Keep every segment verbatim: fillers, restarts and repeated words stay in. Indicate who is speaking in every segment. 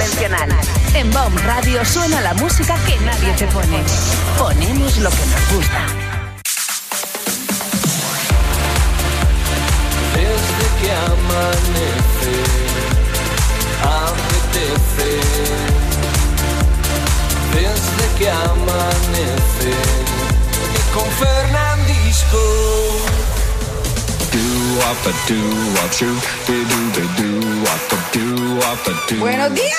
Speaker 1: convencional. En B O M Radio suena la música que nadie te pone. Ponemos lo que nos gusta.
Speaker 2: Desde que amanece, apetece. Desde que amanece, y con Fernandisco.
Speaker 3: Buenos días.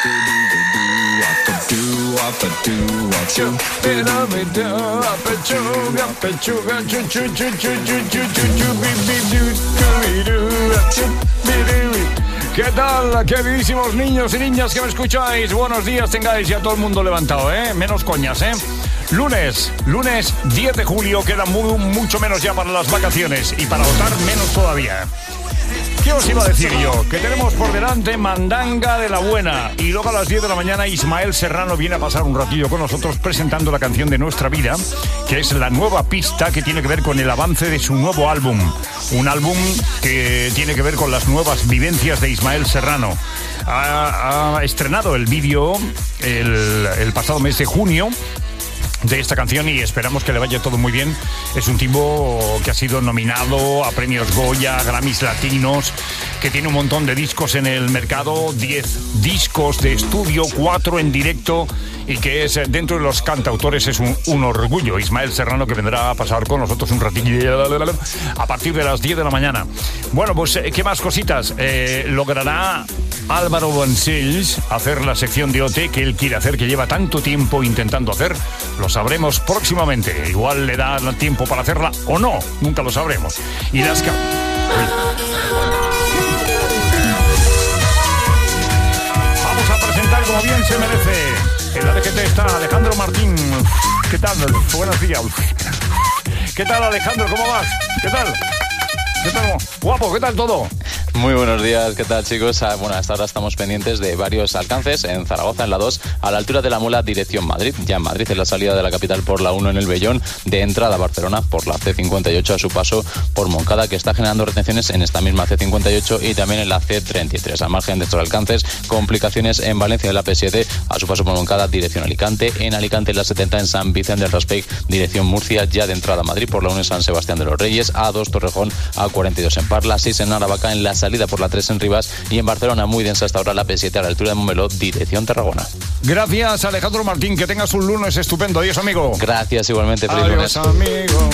Speaker 4: ¿Qué tal, queridísimos niños y niñas que me escucháis? Buenos días tengáis ya todo el mundo levantado, ¿eh? Menos coñas, ¿eh? Lunes, lunes diez de julio, queda muy, mucho menos ya para las vacaciones y para votar menos todavía. ¿Qué os iba a decir yo? Que tenemos por delante mandanga de la buena y luego a las diez de la mañana Ismael Serrano viene a pasar un ratillo con nosotros presentando la canción de nuestra vida, que es la nueva pista que tiene que ver con el avance de su nuevo álbum. Un álbum que tiene que ver con las nuevas vivencias de Ismael Serrano. Ha, ha estrenado el vídeo el, el pasado mes de junio de esta canción y esperamos que le vaya todo muy bien. Es un tipo que ha sido nominado a premios Goya, Grammys latinos, que tiene un montón de discos en el mercado, diez discos de estudio, cuatro en directo, y que es dentro de los cantautores es un, un orgullo. Ismael Serrano, que vendrá a pasar con nosotros un ratillo a partir de las diez de la mañana. Bueno, pues ¿qué más cositas? Eh, logrará Álvaro Vancells hacer la sección de O T que él quiere hacer, que lleva tanto tiempo intentando hacer. Lo sabremos próximamente. Igual le da tiempo para hacerla o no, nunca lo sabremos. Y las ca- Vamos a presentar como bien se merece. En la D G T está Alejandro Martín. ¿Qué tal? Buenos días. ¿Qué tal, Alejandro? ¿Cómo vas? ¿Qué tal? ¿Qué tal? Guapo, ¿qué tal todo?
Speaker 5: Muy buenos días, ¿qué tal, chicos? Bueno, hasta ahora estamos pendientes de varios alcances en Zaragoza, en la dos, a la altura de la Mula, dirección Madrid. Ya en Madrid, en la salida de la capital por la uno en el Bellón, de entrada a Barcelona por la C cincuenta y ocho a su paso por Moncada, que está generando retenciones en esta misma C cincuenta y ocho y también en la C treinta y tres. A margen de estos alcances, complicaciones en Valencia, en la P siete, a su paso por Moncada, dirección Alicante. En Alicante, en la setenta, en San Vicente del Raspeig, dirección Murcia, ya de entrada a Madrid por la uno en San Sebastián de los Reyes, A dos Torrejón, A cuarenta y dos en Parla, seis en Aravaca, en la salida por la tres en Rivas, y en Barcelona muy densa hasta ahora la P siete a la altura de Montmeló, dirección Tarragona.
Speaker 4: Gracias, Alejandro Martín, que tengas un lunes estupendo. Adiós, amigo.
Speaker 5: Gracias, igualmente, feliz
Speaker 4: Adiós,
Speaker 5: lunes.
Speaker 4: amigo.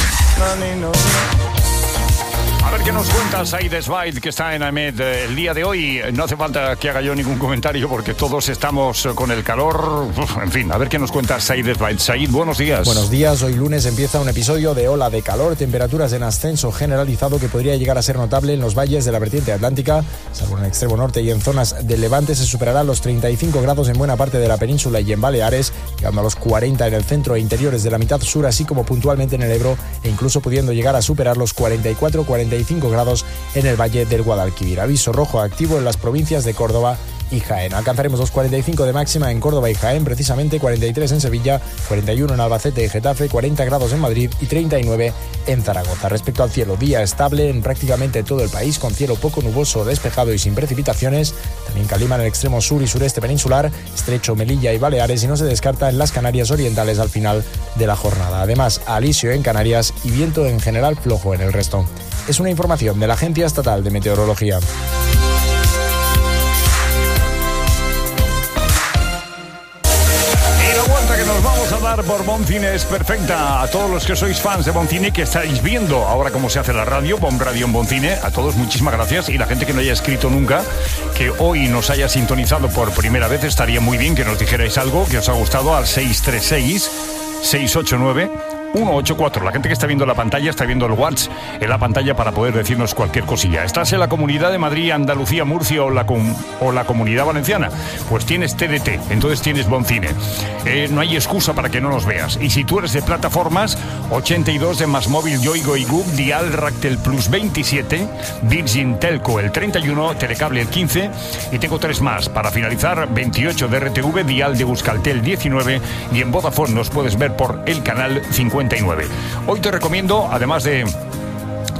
Speaker 4: A ver qué nos cuenta Said Esbaid, que está en AMED el día de hoy. No hace falta que haga yo ningún comentario porque todos estamos con el calor. Uf, en fin, a ver qué nos cuenta Said Esbaid. Said, buenos días.
Speaker 6: Buenos días, hoy lunes empieza un episodio de ola de calor, temperaturas en ascenso generalizado que podría llegar a ser notable en los valles de la vertiente atlántica, salvo en el extremo norte y en zonas del Levante se superarán los treinta y cinco grados en buena parte de la península y en Baleares, llegando a los cuarenta en el centro e interiores de la mitad sur, así como puntualmente en el Ebro, e incluso pudiendo llegar a superar los cuarenta y cuatro a cuarenta y cinco grados en el valle del Guadalquivir. Aviso rojo activo en las provincias de Córdoba y Jaén. Alcanzaremos los cuarenta y cinco de máxima en Córdoba y Jaén, precisamente cuarenta y tres en Sevilla, cuarenta y uno en Albacete y Getafe, cuarenta grados en Madrid y treinta y nueve en Zaragoza. Respecto al cielo, día estable en prácticamente todo el país, con cielo poco nuboso, despejado y sin precipitaciones. También calima en el extremo sur y sureste peninsular, Estrecho, Melilla y Baleares, y no se descarta en las Canarias Orientales al final de la jornada. Además, alisio en Canarias y viento en general flojo en el resto. Es una información de la Agencia Estatal de Meteorología.
Speaker 4: Que nos vamos a dar por Boncine es perfecta. A todos los que sois fans de Boncine, que estáis viendo ahora cómo se hace la radio, Bon Radio en Boncine, a todos muchísimas gracias. Y la gente que no haya escrito nunca, que hoy nos haya sintonizado por primera vez, estaría muy bien que nos dijerais algo que os ha gustado al seis tres seis, seis ocho nueve, uno ocho cuatro. La gente que está viendo la pantalla está viendo el WhatsApp en la pantalla para poder decirnos cualquier cosilla. ¿Estás en la Comunidad de Madrid, Andalucía, Murcia o la, com- o la Comunidad Valenciana? Pues tienes T D T, entonces tienes Boncine. Eh, no hay excusa para que no nos veas. Y si tú eres de plataformas, ochenta y dos de Masmóvil, Yoigo y Gug, Dial, Ractel Plus veintisiete, Virgin Telco el treinta y uno, Telecable el quince, y tengo tres más. Para finalizar, veintiocho de R T V, Dial de Euskaltel diecinueve, y en Vodafone nos puedes ver por el canal cincuenta y nueve. Hoy te recomiendo, además de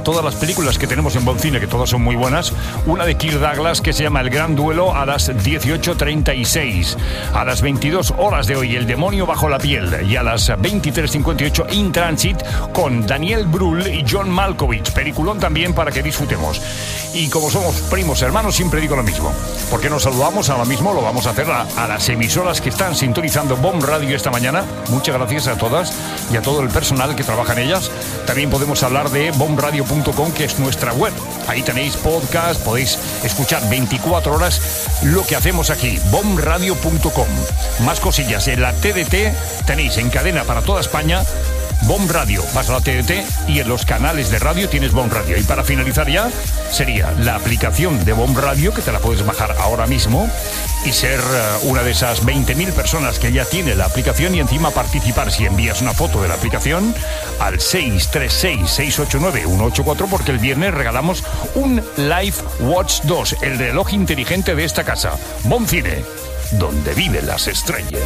Speaker 4: todas las películas que tenemos en Buen Cine, que todas son muy buenas. Una de Kirk Douglas que se llama El Gran Duelo a las dieciocho treinta y seis. A las veintidós horas de hoy, El Demonio bajo la piel. Y a las veintitrés cincuenta y ocho, In Transit con Daniel Brühl y John Malkovich. Peliculón también para que disfrutemos. Y como somos primos hermanos, siempre digo lo mismo. ¿Por qué nos saludamos ahora mismo? Lo vamos a hacer a, a las emisoras que están sintonizando Bomb Radio esta mañana. Muchas gracias a todas y a todo el personal que trabaja en ellas. También podemos hablar de bomb radio punto com, que es nuestra web. Ahí tenéis podcast, podéis escuchar veinticuatro horas lo que hacemos aquí. bomb radio punto com. Más cosillas. En la T D T tenéis en cadena para toda España Bomb Radio, vas a la T D T y en los canales de radio tienes Bomb Radio. Y para finalizar ya, sería la aplicación de Bomb Radio, que te la puedes bajar ahora mismo y ser uh, una de esas veinte mil personas que ya tiene la aplicación, y encima participar si envías una foto de la aplicación al seis tres seis, seis ocho nueve, uno ocho cuatro, porque el viernes regalamos un Live Watch dos, el reloj inteligente de esta casa. Bomb Cine, donde viven las estrellas.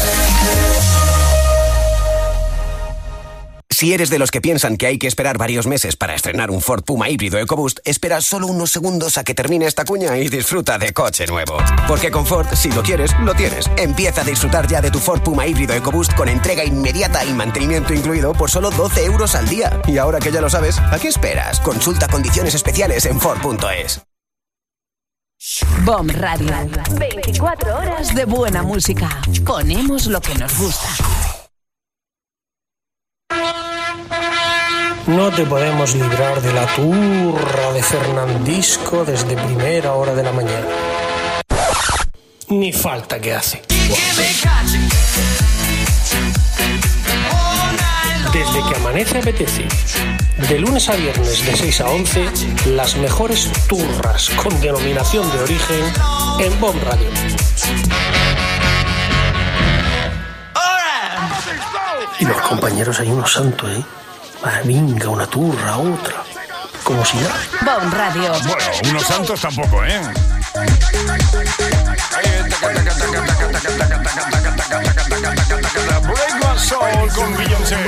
Speaker 3: Si eres de los que piensan que hay que esperar varios meses para estrenar un Ford Puma híbrido EcoBoost, espera solo unos segundos a que termine esta cuña y disfruta de coche nuevo. Porque con Ford, si lo quieres, lo tienes. Empieza a disfrutar ya de tu Ford Puma híbrido EcoBoost con entrega inmediata y mantenimiento incluido por solo doce euros al día. Y ahora que ya lo sabes, ¿a qué esperas? Consulta condiciones especiales en Ford punto es.
Speaker 1: Bomb Radio. veinticuatro horas de buena música. Ponemos lo que nos gusta.
Speaker 7: No te podemos librar de la turra de Fernandisco desde primera hora de la mañana. Ni falta que hace. Desde que amanece apetece. De lunes a viernes de seis a once, las mejores turras con denominación de origen en Bomb Radio. Y los compañeros hay unos santos, ¿eh? Ah, venga, una turra, otra. Como si nada.
Speaker 1: Bomb Radio.
Speaker 4: Bueno, unos santos tampoco, ¿eh? Break My Soul con Beyoncé.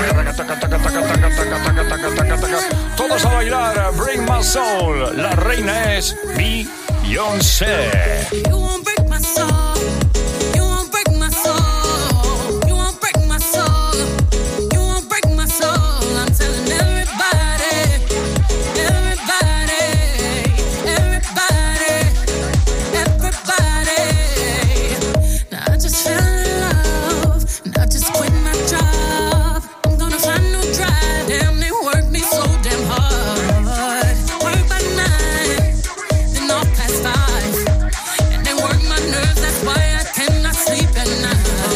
Speaker 4: Todos a bailar. Break My Soul. La reina es Beyoncé.
Speaker 8: You won't break my soul. You won't break my soul. You won't break my soul. You won't break my soul. I'm telling everybody, everybody, everybody, everybody. Now I just fell in love, and I just quit my job. I'm gonna find a new drive. Damn, they work me so damn hard. Work by nine, then off past five, and they work my nerves. That's why I cannot sleep at night.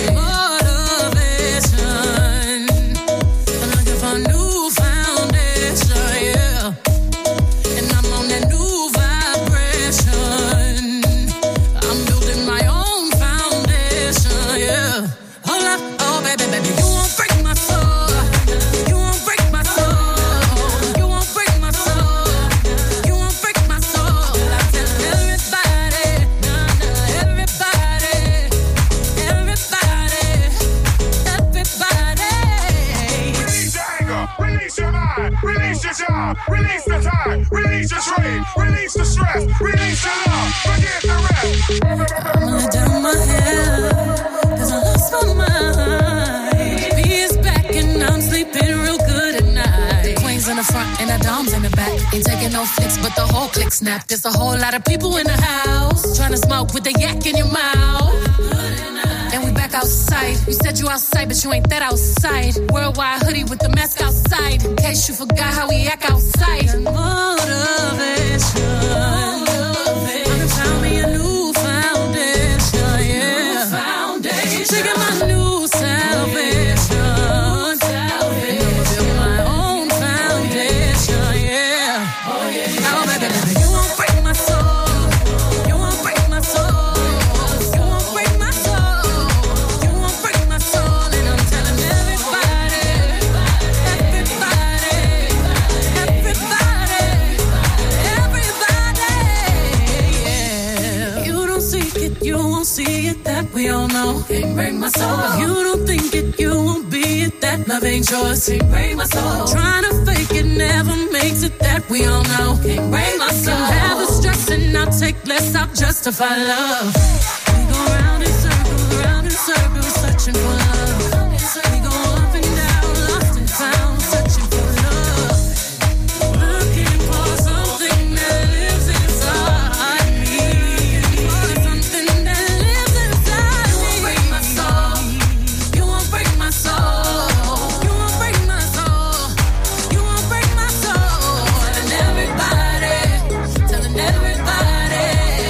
Speaker 8: Motivation, I'm looking for a new foundation, yeah. And I'm on that new vibration. I'm building my own foundation, yeah. Hold up, oh baby, baby, you won't break my soul. You won't break my soul. You won't break my soul. You won't break my soul. I tell everybody, nah, nah, everybody, everybody, everybody.
Speaker 9: Release your anger, release your mind, release your job, release the time, release your dream, release the stress, release your love, forget the rest.
Speaker 8: I'ma let down my hair, cause I lost my mind. B is back and I'm sleeping real good at night. The queen's in the front and the dom's in the back. Ain't taking no flicks, but the whole click snap. There's a whole lot of people in the house trying to smoke with the yak in your mouth. And we back outside. You said you outside, but you ain't that outside. Worldwide hoodie with the mask outside, in case you forgot how we act outside. Motivation. I found me a new foundation, yeah. Foundation. Taking my new salvation. And I'ma build my own foundation, yeah. Now, baby, baby, you won't break my soul. You won't break my soul. You won't break my soul. You won't break my soul. And I'm telling everybody, everybody, everybody, everybody, yeah. You don't seek it, you won't see it, that we all know. Can't break my soul. You don't think it, you won't be it, that love ain't yours. Can't break my soul. Trying to fake it never makes it, that we all know. Can't break my soul. Have the stress and I'll take less, I'll justify love. We go round in circles, round in circles, searching for love. We go up and down, lost and found, searching for love. Looking for something that lives inside me. For something that lives inside me. You won't break my soul. You won't break my soul. You won't break my soul. You won't break my soul. Telling everybody, telling everybody,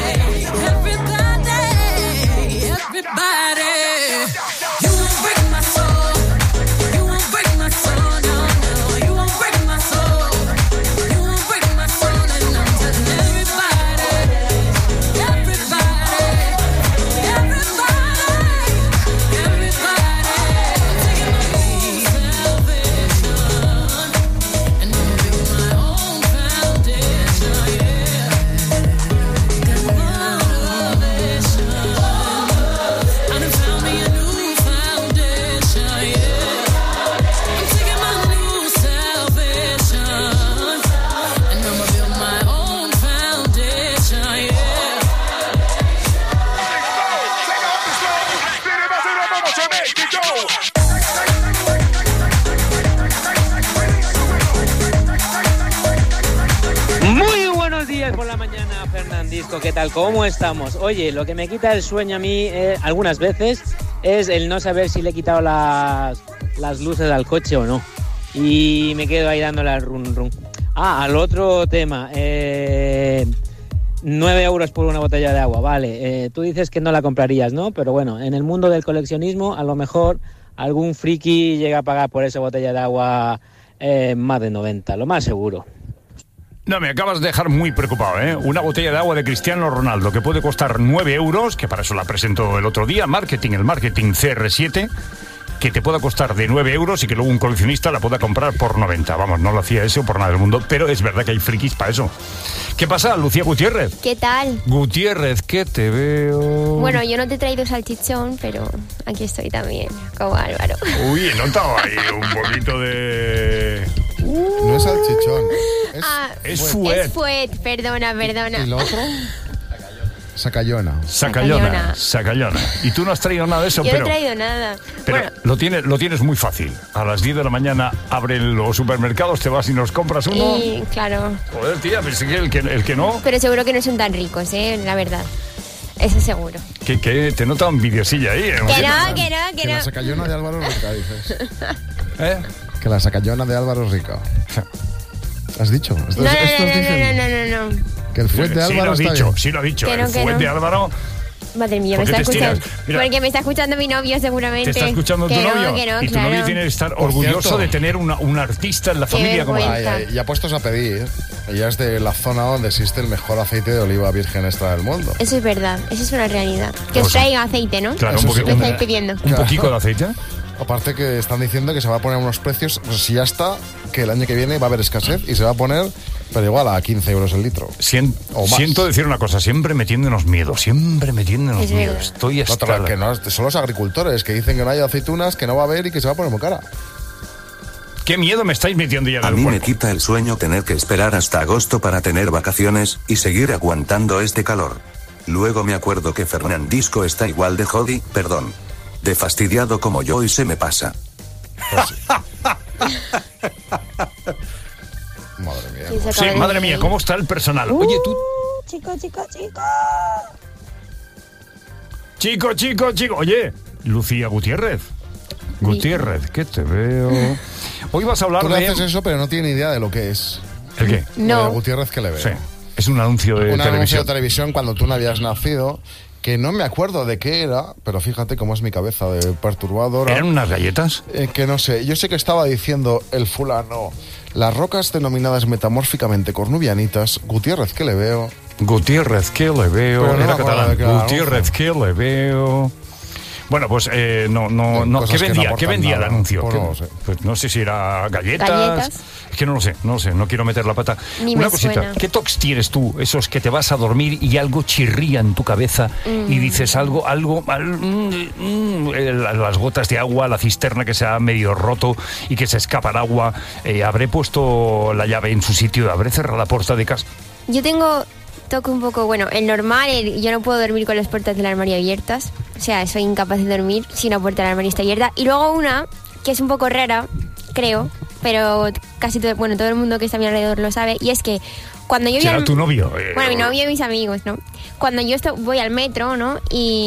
Speaker 8: everybody, everybody. You won't break my soul. You won't break my soul. No, no. You won't break my soul. You won't break my soul. And I'm telling everybody, everybody, everybody, everybody. Taking my own salvation, and I'm building my own foundation. Yeah, got motivation. I done found me a new foundation. Yeah, I'm taking my new salvation, and I'ma build my own foundation. Yeah.
Speaker 10: Muy buenos días por la mañana, Fernandisco. ¿Qué tal? ¿Cómo estamos? Oye, lo que me quita el sueño a mí eh, algunas veces es el no saber si le he quitado las, las luces al coche o no. Y me quedo ahí dándole al run run. Ah, al otro tema. Eh, nueve euros por una botella de agua, vale. Eh, tú dices que no la comprarías, ¿no? Pero bueno, en el mundo del coleccionismo, a lo mejor algún friki llega a pagar por esa botella de agua eh, más de noventa, lo más seguro.
Speaker 4: No, me acabas de dejar muy preocupado, ¿eh? Una botella de agua de Cristiano Ronaldo que puede costar nueve euros, que para eso la presentó el otro día, marketing, el marketing C R siete, que te pueda costar de nueve euros y que luego un coleccionista la pueda comprar por noventa. Vamos, no lo hacía eso por nada del mundo, pero es verdad que hay frikis para eso. ¿Qué pasa, Lucía Gutiérrez?
Speaker 11: ¿Qué tal?
Speaker 4: Gutiérrez, ¿qué te veo?
Speaker 11: Bueno, yo no te he traído salchichón, pero aquí estoy también, como Álvaro.
Speaker 4: Uy, he notado ahí un poquito de...
Speaker 12: No es salchichón, es,
Speaker 11: Ah,
Speaker 4: es
Speaker 12: fuet.
Speaker 11: es fuet, perdona, perdona.
Speaker 12: ¿Y lo otro? Sacayona.
Speaker 4: Sacayona, sacayona. Y tú no has traído nada de eso,
Speaker 11: Yo
Speaker 4: pero...
Speaker 11: no he traído nada.
Speaker 4: Pero
Speaker 11: Bueno,
Speaker 4: lo, tienes, lo tienes muy fácil. A las diez de la mañana abren los supermercados, te vas y nos compras uno.
Speaker 11: y claro,
Speaker 4: Joder, tía, pensé que el que, el que no...
Speaker 11: pero seguro que no son tan ricos, ¿eh? La verdad. Eso seguro.
Speaker 4: Que, que te nota envidiosilla ahí. ¿eh?
Speaker 11: Que no, que no, que
Speaker 12: Que
Speaker 11: no.
Speaker 12: la sacayona de Álvaro es rica, dices.
Speaker 4: ¿Eh?
Speaker 12: Que la sacayona de Álvaro es rica. ¿Has dicho? ¿Estás,
Speaker 11: No, no,
Speaker 12: estás
Speaker 11: no, no,
Speaker 12: diciendo?
Speaker 11: no, no, no, no.
Speaker 12: Que el fuet de
Speaker 4: Sí,
Speaker 12: Álvaro
Speaker 4: lo ha
Speaker 12: está
Speaker 4: dicho,
Speaker 12: bien.
Speaker 4: sí lo ha dicho.
Speaker 11: Que no,
Speaker 4: el
Speaker 11: que
Speaker 4: fuet
Speaker 11: no.
Speaker 4: de Álvaro...
Speaker 11: Madre mía, me
Speaker 4: ¿Por qué
Speaker 11: está
Speaker 4: te estiras?
Speaker 11: escuchando.
Speaker 4: Mira.
Speaker 11: Porque me está escuchando mi novio seguramente.
Speaker 4: ¿Te está escuchando
Speaker 11: que
Speaker 4: tu
Speaker 11: no,
Speaker 4: novio?
Speaker 11: Que no,
Speaker 4: y tu
Speaker 11: claro.
Speaker 4: novio tiene que estar
Speaker 12: Por
Speaker 4: orgulloso
Speaker 12: cierto.
Speaker 4: de tener una, un artista en la
Speaker 11: Qué
Speaker 4: familia como...
Speaker 11: vergüenza.
Speaker 12: Ay, ay, ya puestos a pedir. Ella es de la zona donde existe el mejor aceite de oliva virgen extra del mundo.
Speaker 11: Eso es verdad, eso es una realidad. Que os
Speaker 4: Pues sí.
Speaker 11: traiga aceite, ¿no?
Speaker 4: Claro, un
Speaker 12: Eso sí.
Speaker 4: poquito...
Speaker 11: Me
Speaker 4: Un,
Speaker 11: estáis pidiendo.
Speaker 4: un poquito de aceite.
Speaker 12: Aparte que están diciendo que se va a poner unos precios, pues si ya está, que el año que viene va a haber escasez y se va a poner, pero igual a quince euros el litro.
Speaker 4: Sien-
Speaker 12: O más.
Speaker 4: siento decir una cosa, siempre metiéndonos miedo, siempre metiéndonos
Speaker 11: Es
Speaker 4: miedo.
Speaker 11: verdad.
Speaker 4: Estoy hasta...
Speaker 12: Otra, que no, son los agricultores que dicen que no hay aceitunas, que no va a haber y que se va a poner muy cara.
Speaker 4: ¿Qué miedo me estáis metiendo ya en
Speaker 13: A
Speaker 4: el
Speaker 13: mí me
Speaker 4: cuerpo?
Speaker 13: quita el sueño tener que esperar hasta agosto para tener vacaciones y seguir aguantando este calor. Luego me acuerdo que Fernandisco está igual de jodi, perdón, de fastidiado como yo y se me pasa.
Speaker 12: Pues sí. Madre mía.
Speaker 11: Sí, se
Speaker 4: Sí,
Speaker 11: acaba de
Speaker 4: madre
Speaker 11: ir.
Speaker 4: mía, ¿cómo está el personal? Oye, tú...
Speaker 11: Chico, chico, chico.
Speaker 4: Chico, chico, chico. Oye, Lucía Gutiérrez. Gutiérrez, ¿qué te veo? Hoy vas a hablar
Speaker 12: Tú le
Speaker 4: de...
Speaker 12: haces eso, pero no tiene ni idea de lo que es.
Speaker 4: ¿El qué?
Speaker 11: No.
Speaker 12: Lo de Gutiérrez que le veo.
Speaker 4: Sí, es un anuncio de
Speaker 12: Un anuncio
Speaker 4: televisión.
Speaker 12: de televisión cuando tú no habías nacido, que no me acuerdo de qué era, pero fíjate cómo es mi cabeza de perturbadora.
Speaker 4: ¿Eran unas galletas?
Speaker 12: Eh, que no sé, yo sé que estaba diciendo el fulano, las rocas denominadas metamórficamente cornubianitas, Gutiérrez que le veo.
Speaker 4: Gutiérrez, ¿qué le veo?
Speaker 12: Pero no
Speaker 4: Era
Speaker 12: me acuerdo
Speaker 4: catalán.
Speaker 12: de qué era,
Speaker 4: Gutiérrez, ¿qué le veo? Bueno, pues eh, no, no, no. ¿Qué
Speaker 12: Cosas que no
Speaker 4: vendía? ¿Qué
Speaker 12: aportan
Speaker 4: vendía el
Speaker 12: nada.
Speaker 4: anuncio?
Speaker 12: Pues
Speaker 4: ¿Qué-
Speaker 12: no lo sé.
Speaker 4: Pues no sé si era galletas.
Speaker 11: Galletas.
Speaker 4: Es que no lo sé, no lo sé, no quiero meter la pata.
Speaker 11: Ni
Speaker 4: Una
Speaker 11: me
Speaker 4: cosita,
Speaker 11: suena.
Speaker 4: ¿qué tocs tienes tú? Esos que te vas a dormir y algo chirría en tu cabeza
Speaker 11: Mm.
Speaker 4: y dices algo, algo, al- mm, mm, eh, las gotas de agua, la cisterna que se ha medio roto y que se escapa el agua. Eh, ¿Habré puesto la llave en su sitio? ¿Habré cerrado la puerta de casa?
Speaker 11: Yo tengo toque un poco, bueno, el normal, el- yo no puedo dormir con las puertas del armario abiertas. O sea, soy incapaz de dormir si una puerta del armario está abierta. Y luego una, que es un poco rara, creo, pero casi todo, bueno, todo el mundo que está a mi alrededor lo sabe, y es que cuando yo voy
Speaker 4: ¿Será
Speaker 11: al-
Speaker 4: tu novio? Eh,
Speaker 11: Bueno, mi novio y mis amigos, ¿no? Cuando yo esto- voy al metro, ¿no?